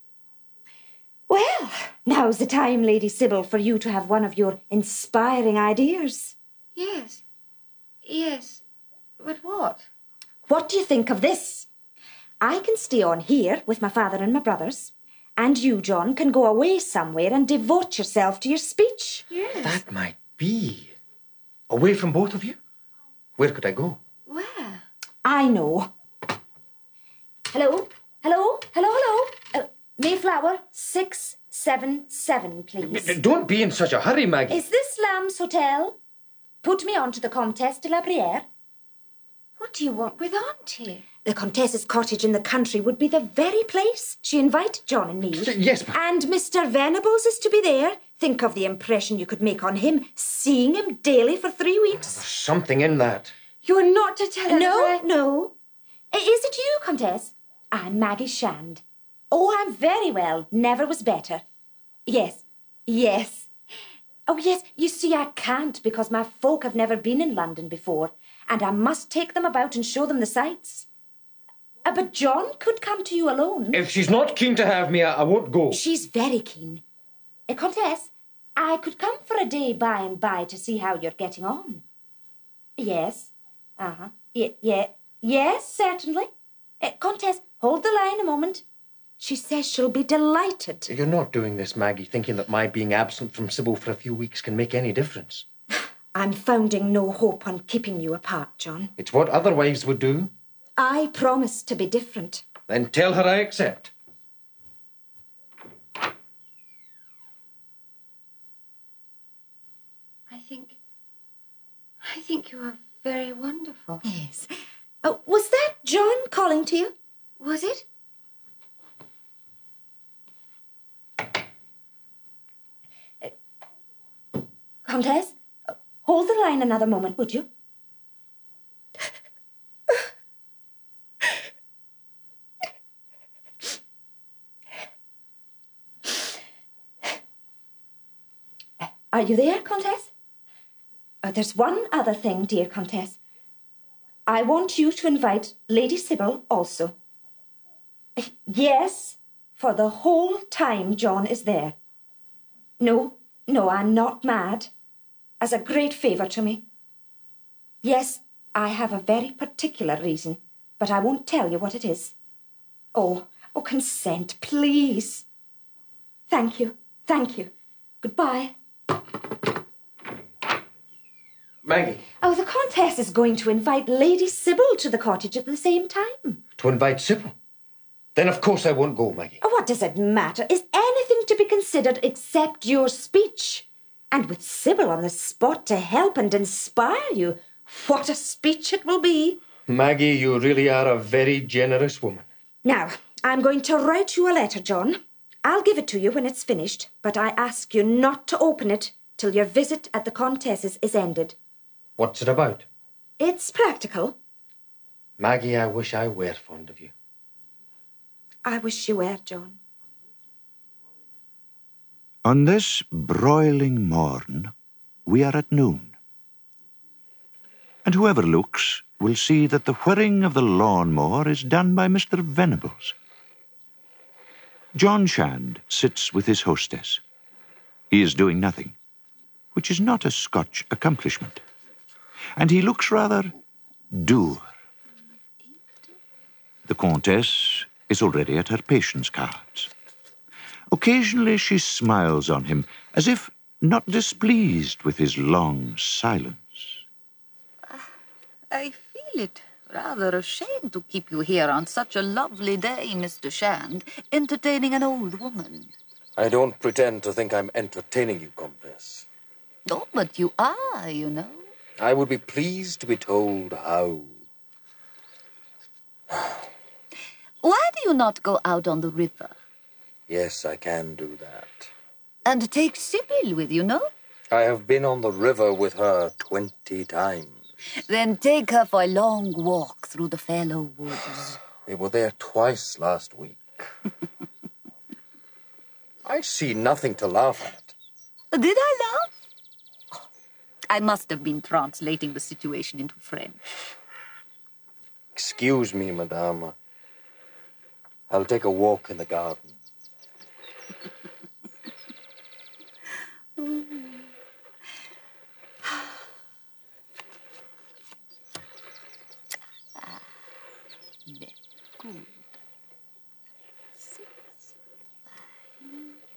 Well, now's the time, Lady Sybil, for you to have one of your inspiring ideas. Yes. Yes. But what? What do you think of this? I can stay on here with my father and my brothers, and you, John, can go away somewhere and devote yourself to your speech. Yes. That might be. Away from both of you? Where could I go? Where? I know. Hello? Hello? Hello, hello? Uh, Mayflower, six seven seven, please. Don't be in such a hurry, Maggie. Is this Lamb's Hotel? Put me on to the Comtesse de la Brière. What do you want with Auntie? The Comtesse's cottage in the country would be the very place. She invited John and me. Yes, but... And Mister Venables is to be there. Think of the impression you could make on him, seeing him daily for three weeks. There's something in that. You're not to tell her No, that I... no. I- Is it you, Comtesse? I'm Maggie Shand. Oh, I'm very well. Never was better. Yes, yes. Oh, yes, you see, I can't because my folk have never been in London before, and I must take them about and show them the sights. Uh, but John could come to you alone. If she's not keen to have me, I, I won't go. She's very keen. Uh, Comtesse, I could come for a day by and by to see how you're getting on. Yes. Uh-huh. Y- yeah. Yes, certainly. Uh, Comtesse, hold the line a moment. She says she'll be delighted. You're not doing this, Maggie, thinking that my being absent from Sybil for a few weeks can make any difference. I'm founding no hope on keeping you apart, John. It's what other wives would do. I promise to be different. Then tell her I accept. I think... I think you are very wonderful. Yes. Oh, was that John calling to you? Was it? Comtesse, hold the line another moment, would you? Are you there, Comtesse? Uh, there's one other thing, dear Comtesse. I want you to invite Lady Sybil also. Yes, for the whole time John is there. No, no, I'm not mad. As a great favour to me. Yes, I have a very particular reason, but I won't tell you what it is. Oh, oh, consent, please. Thank you, thank you. Goodbye. Maggie. Oh, the Comtesse is going to invite Lady Sybil to the cottage at the same time. To invite Sybil? Then of course I won't go, Maggie. Oh, what does it matter? Is anything to be considered except your speech? And with Sybil on the spot to help and inspire you, what a speech it will be. Maggie, you really are a very generous woman. Now, I'm going to write you a letter, John. I'll give it to you when it's finished, but I ask you not to open it till your visit at the Comtesse's is ended. What's it about? It's practical. Maggie, I wish I were fond of you. I wish you were, John. On this broiling morn, we are at noon. And whoever looks will see that the whirring of the lawn-mower is done by Mister Venables. John Shand sits with his hostess. He is doing nothing, which is not a Scotch accomplishment. And he looks rather dour. The Comtesse is already at her patience cards. Occasionally she smiles on him, as if not displeased with his long silence. Uh, I feel it rather a shame to keep you here on such a lovely day, Mister Shand, entertaining an old woman. I don't pretend to think I'm entertaining you, Comtesse. Oh, but you are, you know. I would be pleased to be told how. Why do you not go out on the river? Yes, I can do that. And take Sybil with you, no? I have been on the river with her twenty times. Then take her for a long walk through the Fallow Woods. We were there twice last week. I see nothing to laugh at. Did I laugh? I must have been translating the situation into French. Excuse me, madame. I'll take a walk in the garden. Ah, very good. Six, five.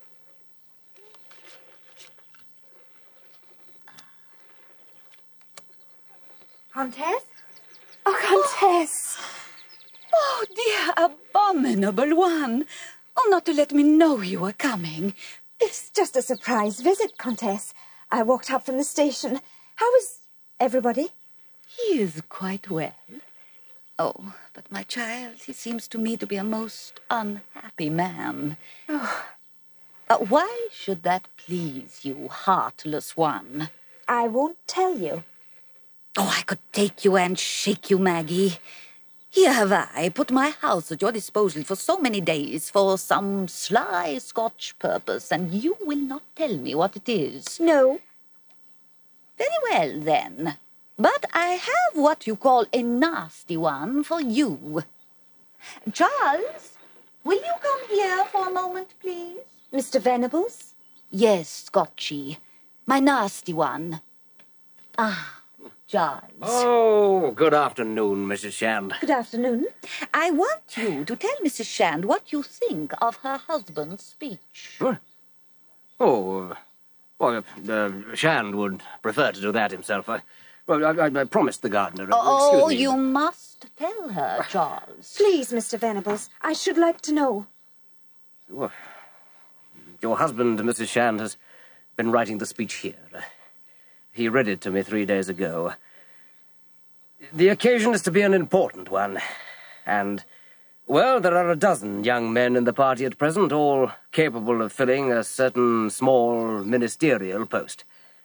Comtesse? Oh, Comtesse! Oh, dear abominable one. Oh, not to let me know you were coming. It's just a surprise visit, Comtesse. I walked up from the station. How is everybody? He is quite well. Oh, but my child, he seems to me to be a most unhappy man. Oh. Uh, why should that please you, heartless one? I won't tell you. Oh, I could take you and shake you, Maggie. Here have I put my house at your disposal for so many days for some sly Scotch purpose, and you will not tell me what it is. No. Very well, then. But I have what you call a nasty one for you. Charles, will you come here for a moment, please? Mister Venables? Yes, Scotchy. My nasty one. Ah, Charles. Oh, good afternoon, Missus Shand. Good afternoon. I want you to tell Missus Shand what you think of her husband's speech. What? Oh, uh, well, uh, Shand would prefer to do that himself. I, well, I, I, I promised the gardener. Oh, Excuse me. you must tell her, Charles. Please, Mister Venables, I should like to know. Well, your husband, Missus Shand, has been writing the speech here. He read it to me three days ago. The occasion is to be an important one. And, well, there are a dozen young men in the party at present, all capable of filling a certain small ministerial post.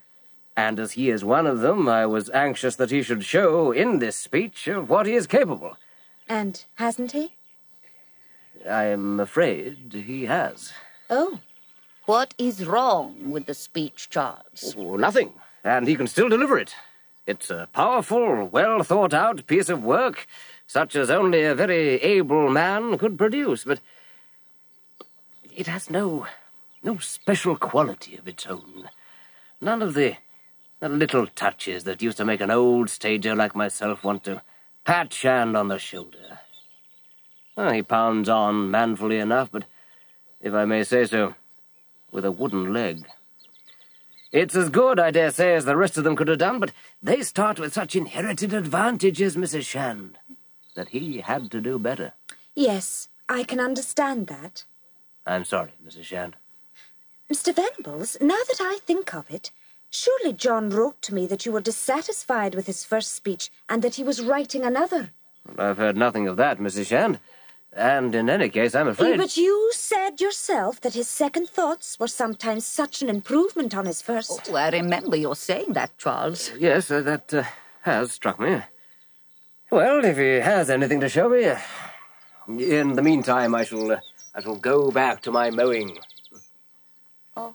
And as he is one of them, I was anxious that he should show in this speech of what he is capable. And hasn't he? I am afraid he has. Oh, what is wrong with the speech, Charles? Oh, nothing, and he can still deliver it. It's a powerful, well-thought-out piece of work, such as only a very able man could produce, but it has no, no special quality of its own. None of the, the little touches that used to make an old stager like myself want to pat Shand on the shoulder. Well, he pounds on manfully enough, but, if I may say so, with a wooden leg. It's as good, I dare say, as the rest of them could have done, but they start with such inherited advantages, Missus Shand, that he had to do better. Yes, I can understand that. I'm sorry, Missus Shand. Mister Venables, now that I think of it, surely John wrote to me that you were dissatisfied with his first speech and that he was writing another. I've heard nothing of that, Missus Shand. And in any case, I'm afraid... But you said yourself that his second thoughts were sometimes such an improvement on his first. Oh, I remember your saying that, Charles. Yes, uh, that uh, has struck me. Well, if he has anything to show me... Uh, in the meantime, I shall, uh, I shall go back to my mowing. Oh.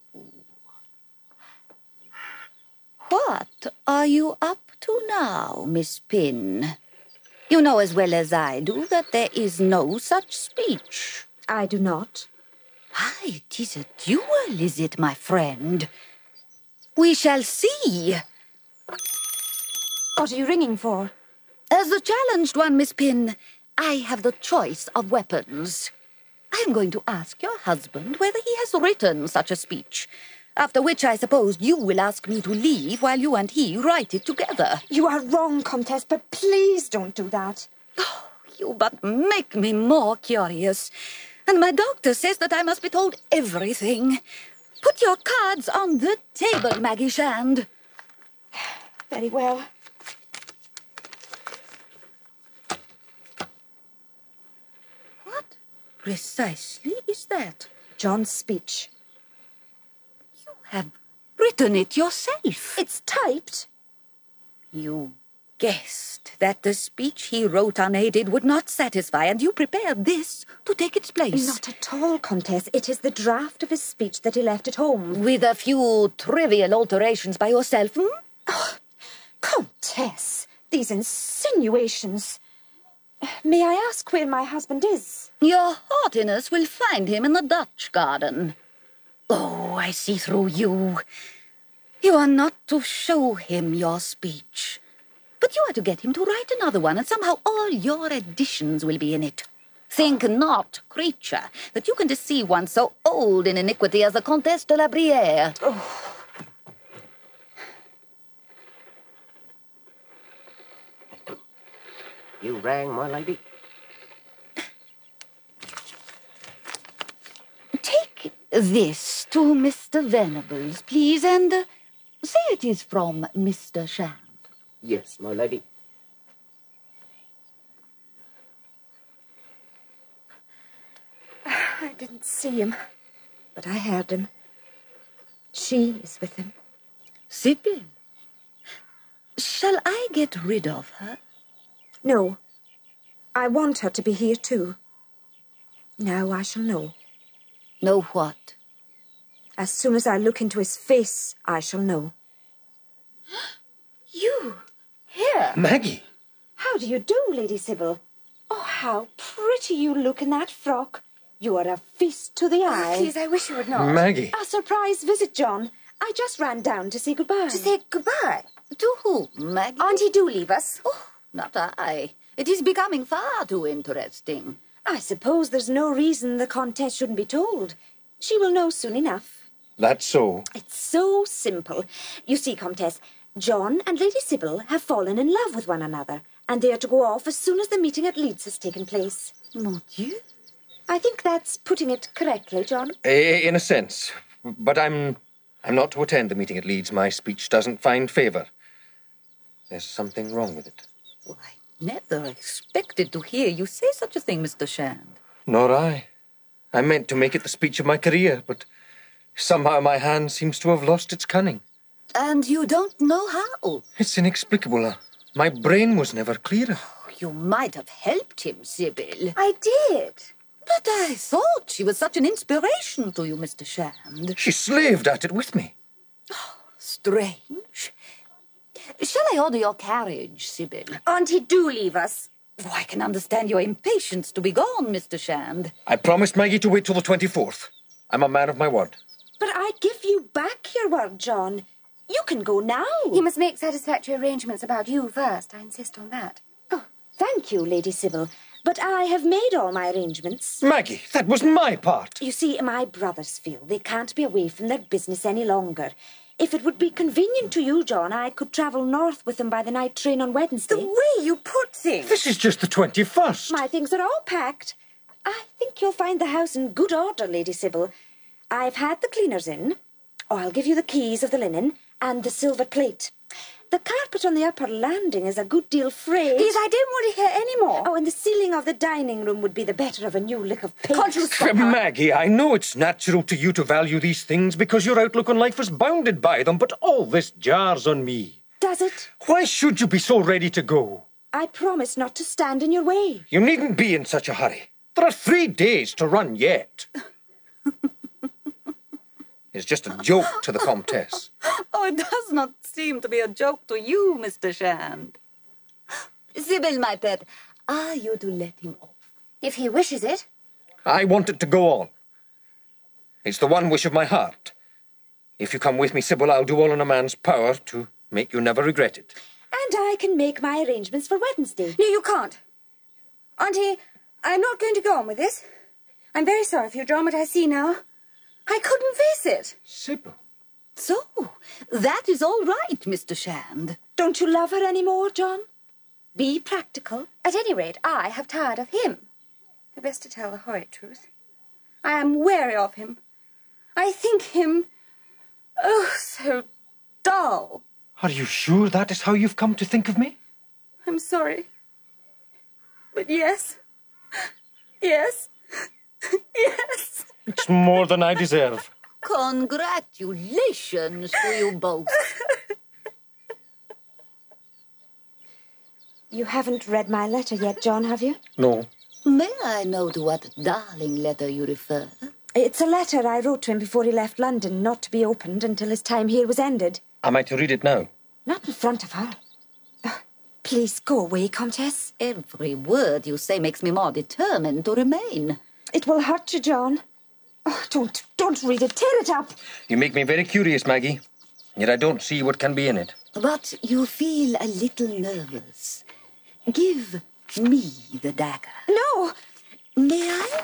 What are you up to now, Miss Pin? You know as well as I do that there is no such speech. I do not. Why, it is a duel, is it, my friend? We shall see. What are you ringing for? As the challenged one, Miss Pin, I have the choice of weapons. I am going to ask your husband whether he has written such a speech. After which I suppose you will ask me to leave while you and he write it together. You are wrong, Comtesse, but please don't do that. Oh, you but make me more curious. And my doctor says that I must be told everything. Put your cards on the table, Maggie Shand. Very well. What precisely is that? John's speech. Have written it yourself. It's typed. You guessed that the speech he wrote unaided would not satisfy, and you prepared this to take its place. Not at all, Comtesse. It is the draft of his speech that he left at home. With a few trivial alterations by yourself, hmm? Oh, Comtesse, these insinuations. May I ask where my husband is? Your haughtiness will find him in the Dutch garden. Oh, I see through you. You are not to show him your speech, but you are to get him to write another one, and somehow all your additions will be in it. Think not, creature, that you can deceive one so old in iniquity as the Comtesse de la Brière. Oh. You rang, my lady? Take this to Mister Venables, please, and uh, say it is from Mister Shand. Yes, my lady. I didn't see him, but I heard him. She is with him. Sybil, shall I get rid of her? No. I want her to be here too. Now I shall know. Know what? As soon as I look into his face, I shall know. You, here? Maggie! How do you do, Lady Sybil? Oh, how pretty you look in that frock. You are a feast to the eye. Oh, please, I wish you would not. Maggie! A surprise visit, John. I just ran down to say goodbye. To say goodbye? To whom, Maggie? Auntie, do leave us. Oh, not I. It is becoming far too interesting. I suppose there's no reason the Comtesse shouldn't be told. She will know soon enough. That's so. It's so simple. You see, Comtesse, John and Lady Sybil have fallen in love with one another, and they are to go off as soon as the meeting at Leeds has taken place. Mon Dieu. I think that's putting it correctly, John. In a sense. But I'm... I'm not to attend the meeting at Leeds. My speech doesn't find favour. There's something wrong with it. Well, I never expected to hear you say such a thing, Mister Shand. Nor I. I meant to make it the speech of my career, but somehow my hand seems to have lost its cunning. And you don't know how? It's inexplicable. Uh, My brain was never clearer. You might have helped him, Sybil. I did. But I thought she was such an inspiration to you, Mister Shand. She slaved at it with me. Strange. Shall I order your carriage, Sybil? Auntie, do leave us. Oh, I can understand your impatience to be gone, Mister Shand. I promised Maggie to wait till the twenty-fourth. I'm a man of my word. But I give you back your word, John. You can go now. He must make satisfactory arrangements about you first. I insist on that. Oh, thank you, Lady Sybil. But I have made all my arrangements. Maggie, that was my part. You see, my brothers feel they can't be away from their business any longer. If it would be convenient to you, John, I could travel north with them by the night train on Wednesday. The way you put things! This is just the twenty-first. My things are all packed. I think you'll find the house in good order, Lady Sybil. I've had the cleaners in. Oh, I'll give you the keys of the linen and the silver plate. The carpet on the upper landing is a good deal frayed. Please, I don't want to hear any more. Oh, and the ceiling of the dining room would be the better of a new lick of paint. Can't you stop her? Maggie, I know it's natural to you to value these things because your outlook on life is bounded by them, but all this jars on me. Does it? Why should you be so ready to go? I promise not to stand in your way. You needn't be in such a hurry. There are three days to run yet. It's just a joke to the Comtesse. Oh, it does not seem to be a joke to you, Mister Shand. Sybil, my pet, are you to let him off? If he wishes it. I want it to go on. It's the one wish of my heart. If you come with me, Sybil, I'll do all in a man's power to make you never regret it. And I can make my arrangements for Wednesday. No, you can't. Auntie, I'm not going to go on with this. I'm very sorry for your drama, but I see now. I couldn't face it. Sybil. So, that is all right, Mister Shand. Don't you love her any more, John? Be practical. At any rate, I have tired of him. The best to tell the horrid truth. I am weary of him. I think him, oh, so dull. Are you sure that is how you've come to think of me? I'm sorry. But yes. Yes. Yes. It's more than I deserve. Congratulations to you both. You haven't read my letter yet, John, have you? No. May I know to what darling letter you refer? It's a letter I wrote to him before he left London, not to be opened until his time here was ended. Am I to read it now? Not in front of her. Uh, please go away, Comtesse. Every word you say makes me more determined to remain. It will hurt you, John. Oh, don't, don't read it. Tear it up. You make me very curious, Maggie. Yet I don't see what can be in it. But you feel a little nervous. Give me the dagger. No. May I?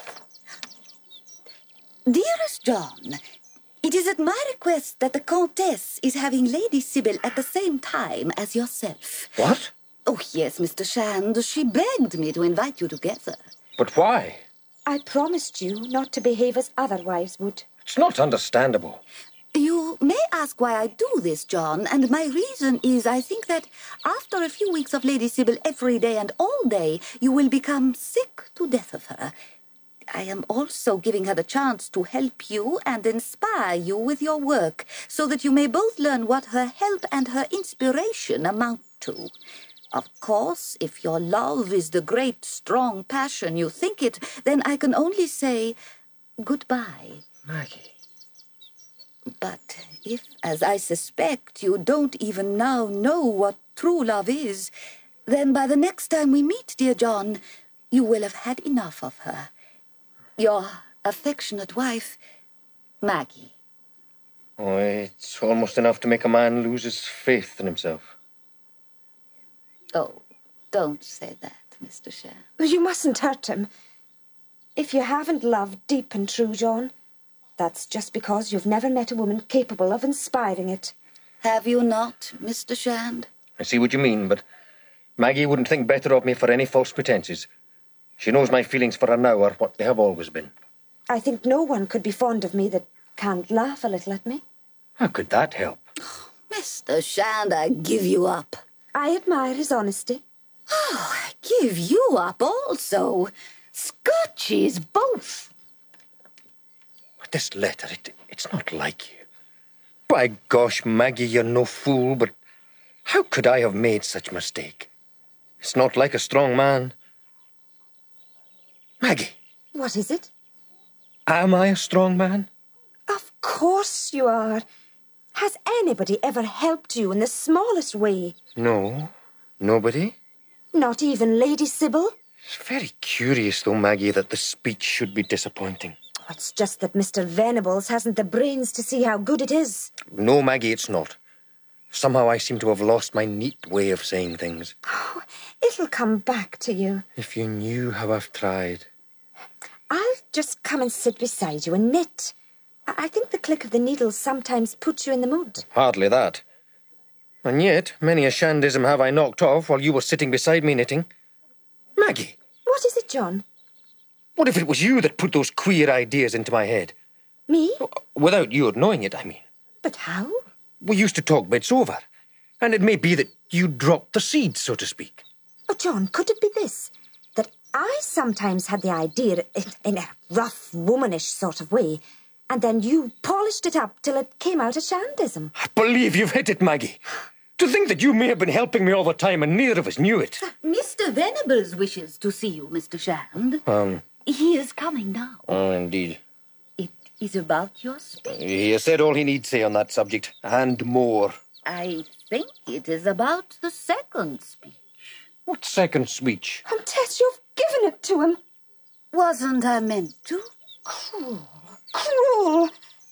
Dearest John, it is at my request that the Comtesse is having Lady Sybil at the same time as yourself. What? Oh, yes, Mister Shand. She begged me to invite you together. But why? I promised you not to behave as other wives would. It's not understandable. You may ask why I do this, John, and my reason is I think that after a few weeks of Lady Sybil every day and all day, you will become sick to death of her. I am also giving her the chance to help you and inspire you with your work, so that you may both learn what her help and her inspiration amount to. Of course, if your love is the great, strong passion you think it, then I can only say goodbye. Maggie. But if, as I suspect, you don't even now know what true love is, then by the next time we meet, dear John, you will have had enough of her. Your affectionate wife, Maggie. Oh, it's almost enough to make a man lose his faith in himself. Oh, don't say that, Mister Shand. You mustn't hurt him. If you haven't loved deep and true, John, that's just because you've never met a woman capable of inspiring it. Have you not, Mister Shand? I see what you mean, but Maggie wouldn't think better of me for any false pretences. She knows my feelings for her now are what they have always been. I think no one could be fond of me that can't laugh a little at me. How could that help? Oh, Mister Shand, I give you up. I admire his honesty. Oh, I give you up also. Scotchies both. But this letter, it, it's not like you. By gosh, Maggie, you're no fool, but how could I have made such a mistake? It's not like a strong man. Maggie. What is it? Am I a strong man? Of course you are. Has anybody ever helped you in the smallest way? No. Nobody? Not even Lady Sybil? It's very curious, though, Maggie, that the speech should be disappointing. It's just that Mister Venables hasn't the brains to see how good it is. No, Maggie, it's not. Somehow I seem to have lost my neat way of saying things. Oh, it'll come back to you. If you knew how I've tried. I'll just come and sit beside you and knit. I, I think the click of the needles sometimes puts you in the mood. Hardly that. And yet, many a shandism have I knocked off while you were sitting beside me knitting. Maggie! What is it, John? What if it was you that put those queer ideas into my head? Me? Without your knowing it, I mean. But how? We used to talk bits over. And it may be that you dropped the seed, so to speak. Oh, John, could it be this? That I sometimes had the idea in, in a rough, womanish sort of way, and then you polished it up till it came out as shandism. I believe you've hit it, Maggie. To think that you may have been helping me all the time and neither of us knew it. Mister Venables wishes to see you, Mister Shand. Um... He is coming now. Oh, indeed. It is about your speech. He has said all he need say on that subject, and more. I think it is about the second speech. What second speech? And Tess, you've given it to him. Wasn't I meant to? Cruel. Cruel.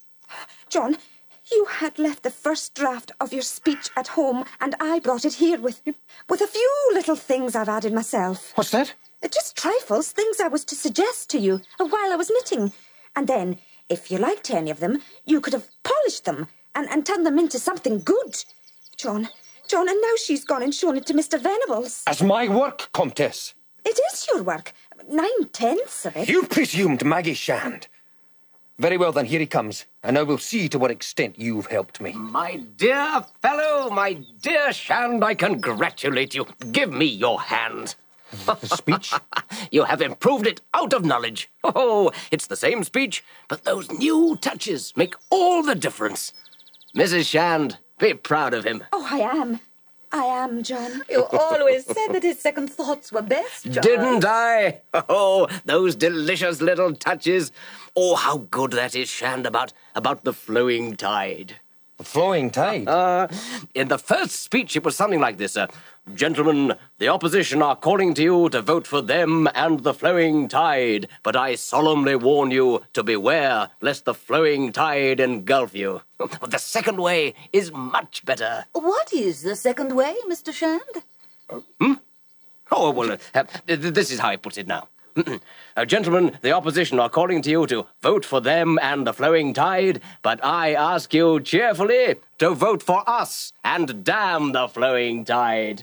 John, you had left the first draft of your speech at home, and I brought it here with me, with a few little things I've added myself. What's that? Just trifles, things I was to suggest to you while I was knitting. And then, if you liked any of them, you could have polished them and, and turned them into something good. John, John, and now she's gone and shown it to Mister Venables. As my work, Comtesse. It is your work. Nine-tenths of it. You presumed, Maggie Shand. Very well, then, here he comes, and I will see to what extent you've helped me. My dear fellow, my dear Shand, I congratulate you. Give me your hand. The speech? You have improved it out of knowledge. Oh, it's the same speech, but those new touches make all the difference. Missus Shand, be proud of him. Oh, I am. I am, John. You always said that his second thoughts were best, John. Didn't I? Oh, those delicious little touches. Oh, how good that is, Shand, about, about the flowing tide. The flowing tide? Uh, in the first speech, it was something like this. Uh, Gentlemen, the opposition are calling to you to vote for them and the flowing tide, but I solemnly warn you to beware lest the flowing tide engulf you. The second way is much better. What is the second way, Mister Shand? Hmm? Oh, well, uh, this is how I put it now. Uh, gentlemen, the opposition are calling to you to vote for them and the flowing tide, but I ask you cheerfully to vote for us and damn the flowing tide.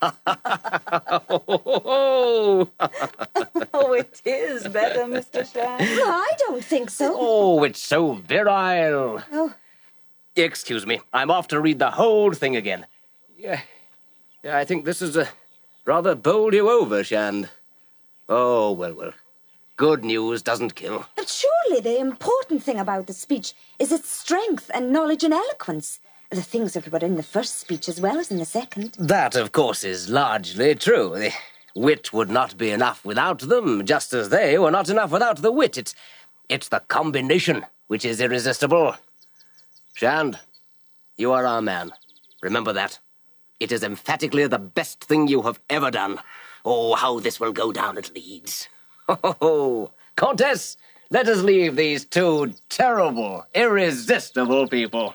Oh, it is better, Mister Shand. No, I don't think so. Oh, it's so virile. Oh. Excuse me, I'm off to read the whole thing again. Yeah, yeah, I think this is a rather bowled you over, Shand. Oh, well, well. Good news doesn't kill. But surely the important thing about the speech is its strength and knowledge and eloquence. The things that were in the first speech as well as in the second. That, of course, is largely true. The wit would not be enough without them, just as they were not enough without the wit. It's, it's the combination which is irresistible. Shand, you are our man. Remember that. It is emphatically the best thing you have ever done. Oh, how this will go down at Leeds. Ho, ho, ho. Countess, let us leave these two terrible, irresistible people.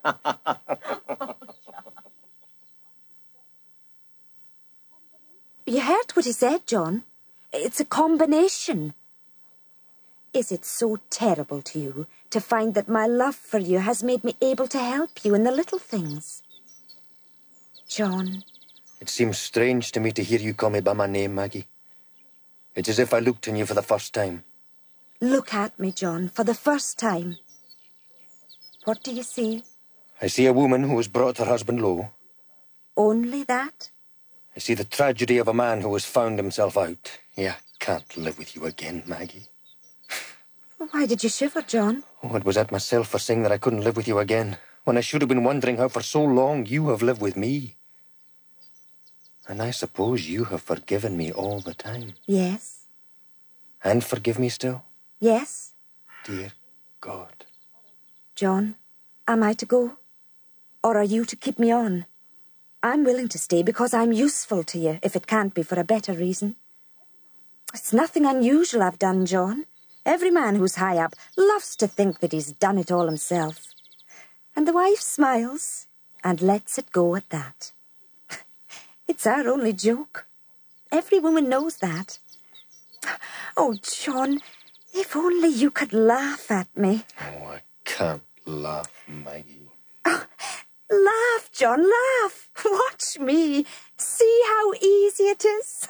You heard what he said, John. It's a combination. Is it so terrible to you to find that my love for you has made me able to help you in the little things? John. It seems strange to me to hear you call me by my name, Maggie. It's as if I looked on you for the first time. Look at me, John, for the first time. What do you see? I see a woman who has brought her husband low. Only that? I see the tragedy of a man who has found himself out. Yeah, I can't live with you again, Maggie. Why did you shiver, John? Oh, it was at myself for saying that I couldn't live with you again. when I should have been wondering how for so long you have lived with me. And I suppose you have forgiven me all the time. Yes. And forgive me still? Yes. Dear God. John, am I to go? Or are you to keep me on? I'm willing to stay because I'm useful to you, if it can't be for a better reason. It's nothing unusual I've done, John. Every man who's high up loves to think that he's done it all himself. And the wife smiles and lets it go at that. It's our only joke. Every woman knows that. Oh, John, if only you could laugh at me. Oh, I can't laugh, Maggie. Oh, laugh, John, laugh. Watch me. See how easy it is.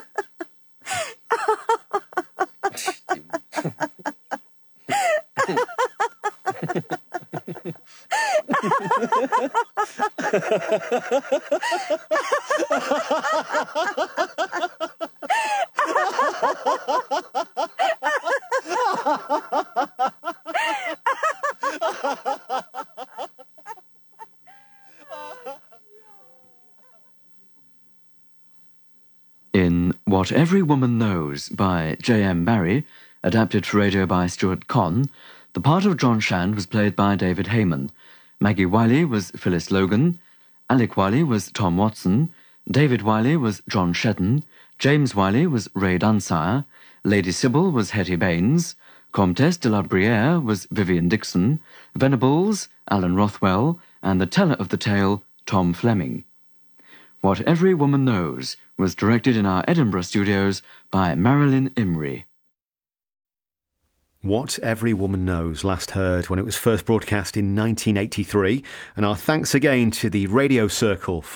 In What Every Woman Knows by J M Barrie, adapted for radio by Stuart Conn, the part of John Shand was played by David Heyman. Maggie Wiley was Phyllis Logan, Alec Wiley was Tom Watson, David Wiley was John Shetton, James Wiley was Ray Dunsire, Lady Sybil was Hetty Baines, Comtesse de la Brière was Vivian Dixon, Venables, Alan Rothwell, and the teller of the tale, Tom Fleming. What Every Woman Knows was directed in our Edinburgh studios by Marilyn Imrie. What Every Woman Knows, last heard when it was first broadcast in nineteen eighty-three, and our thanks again to the Radio Circle for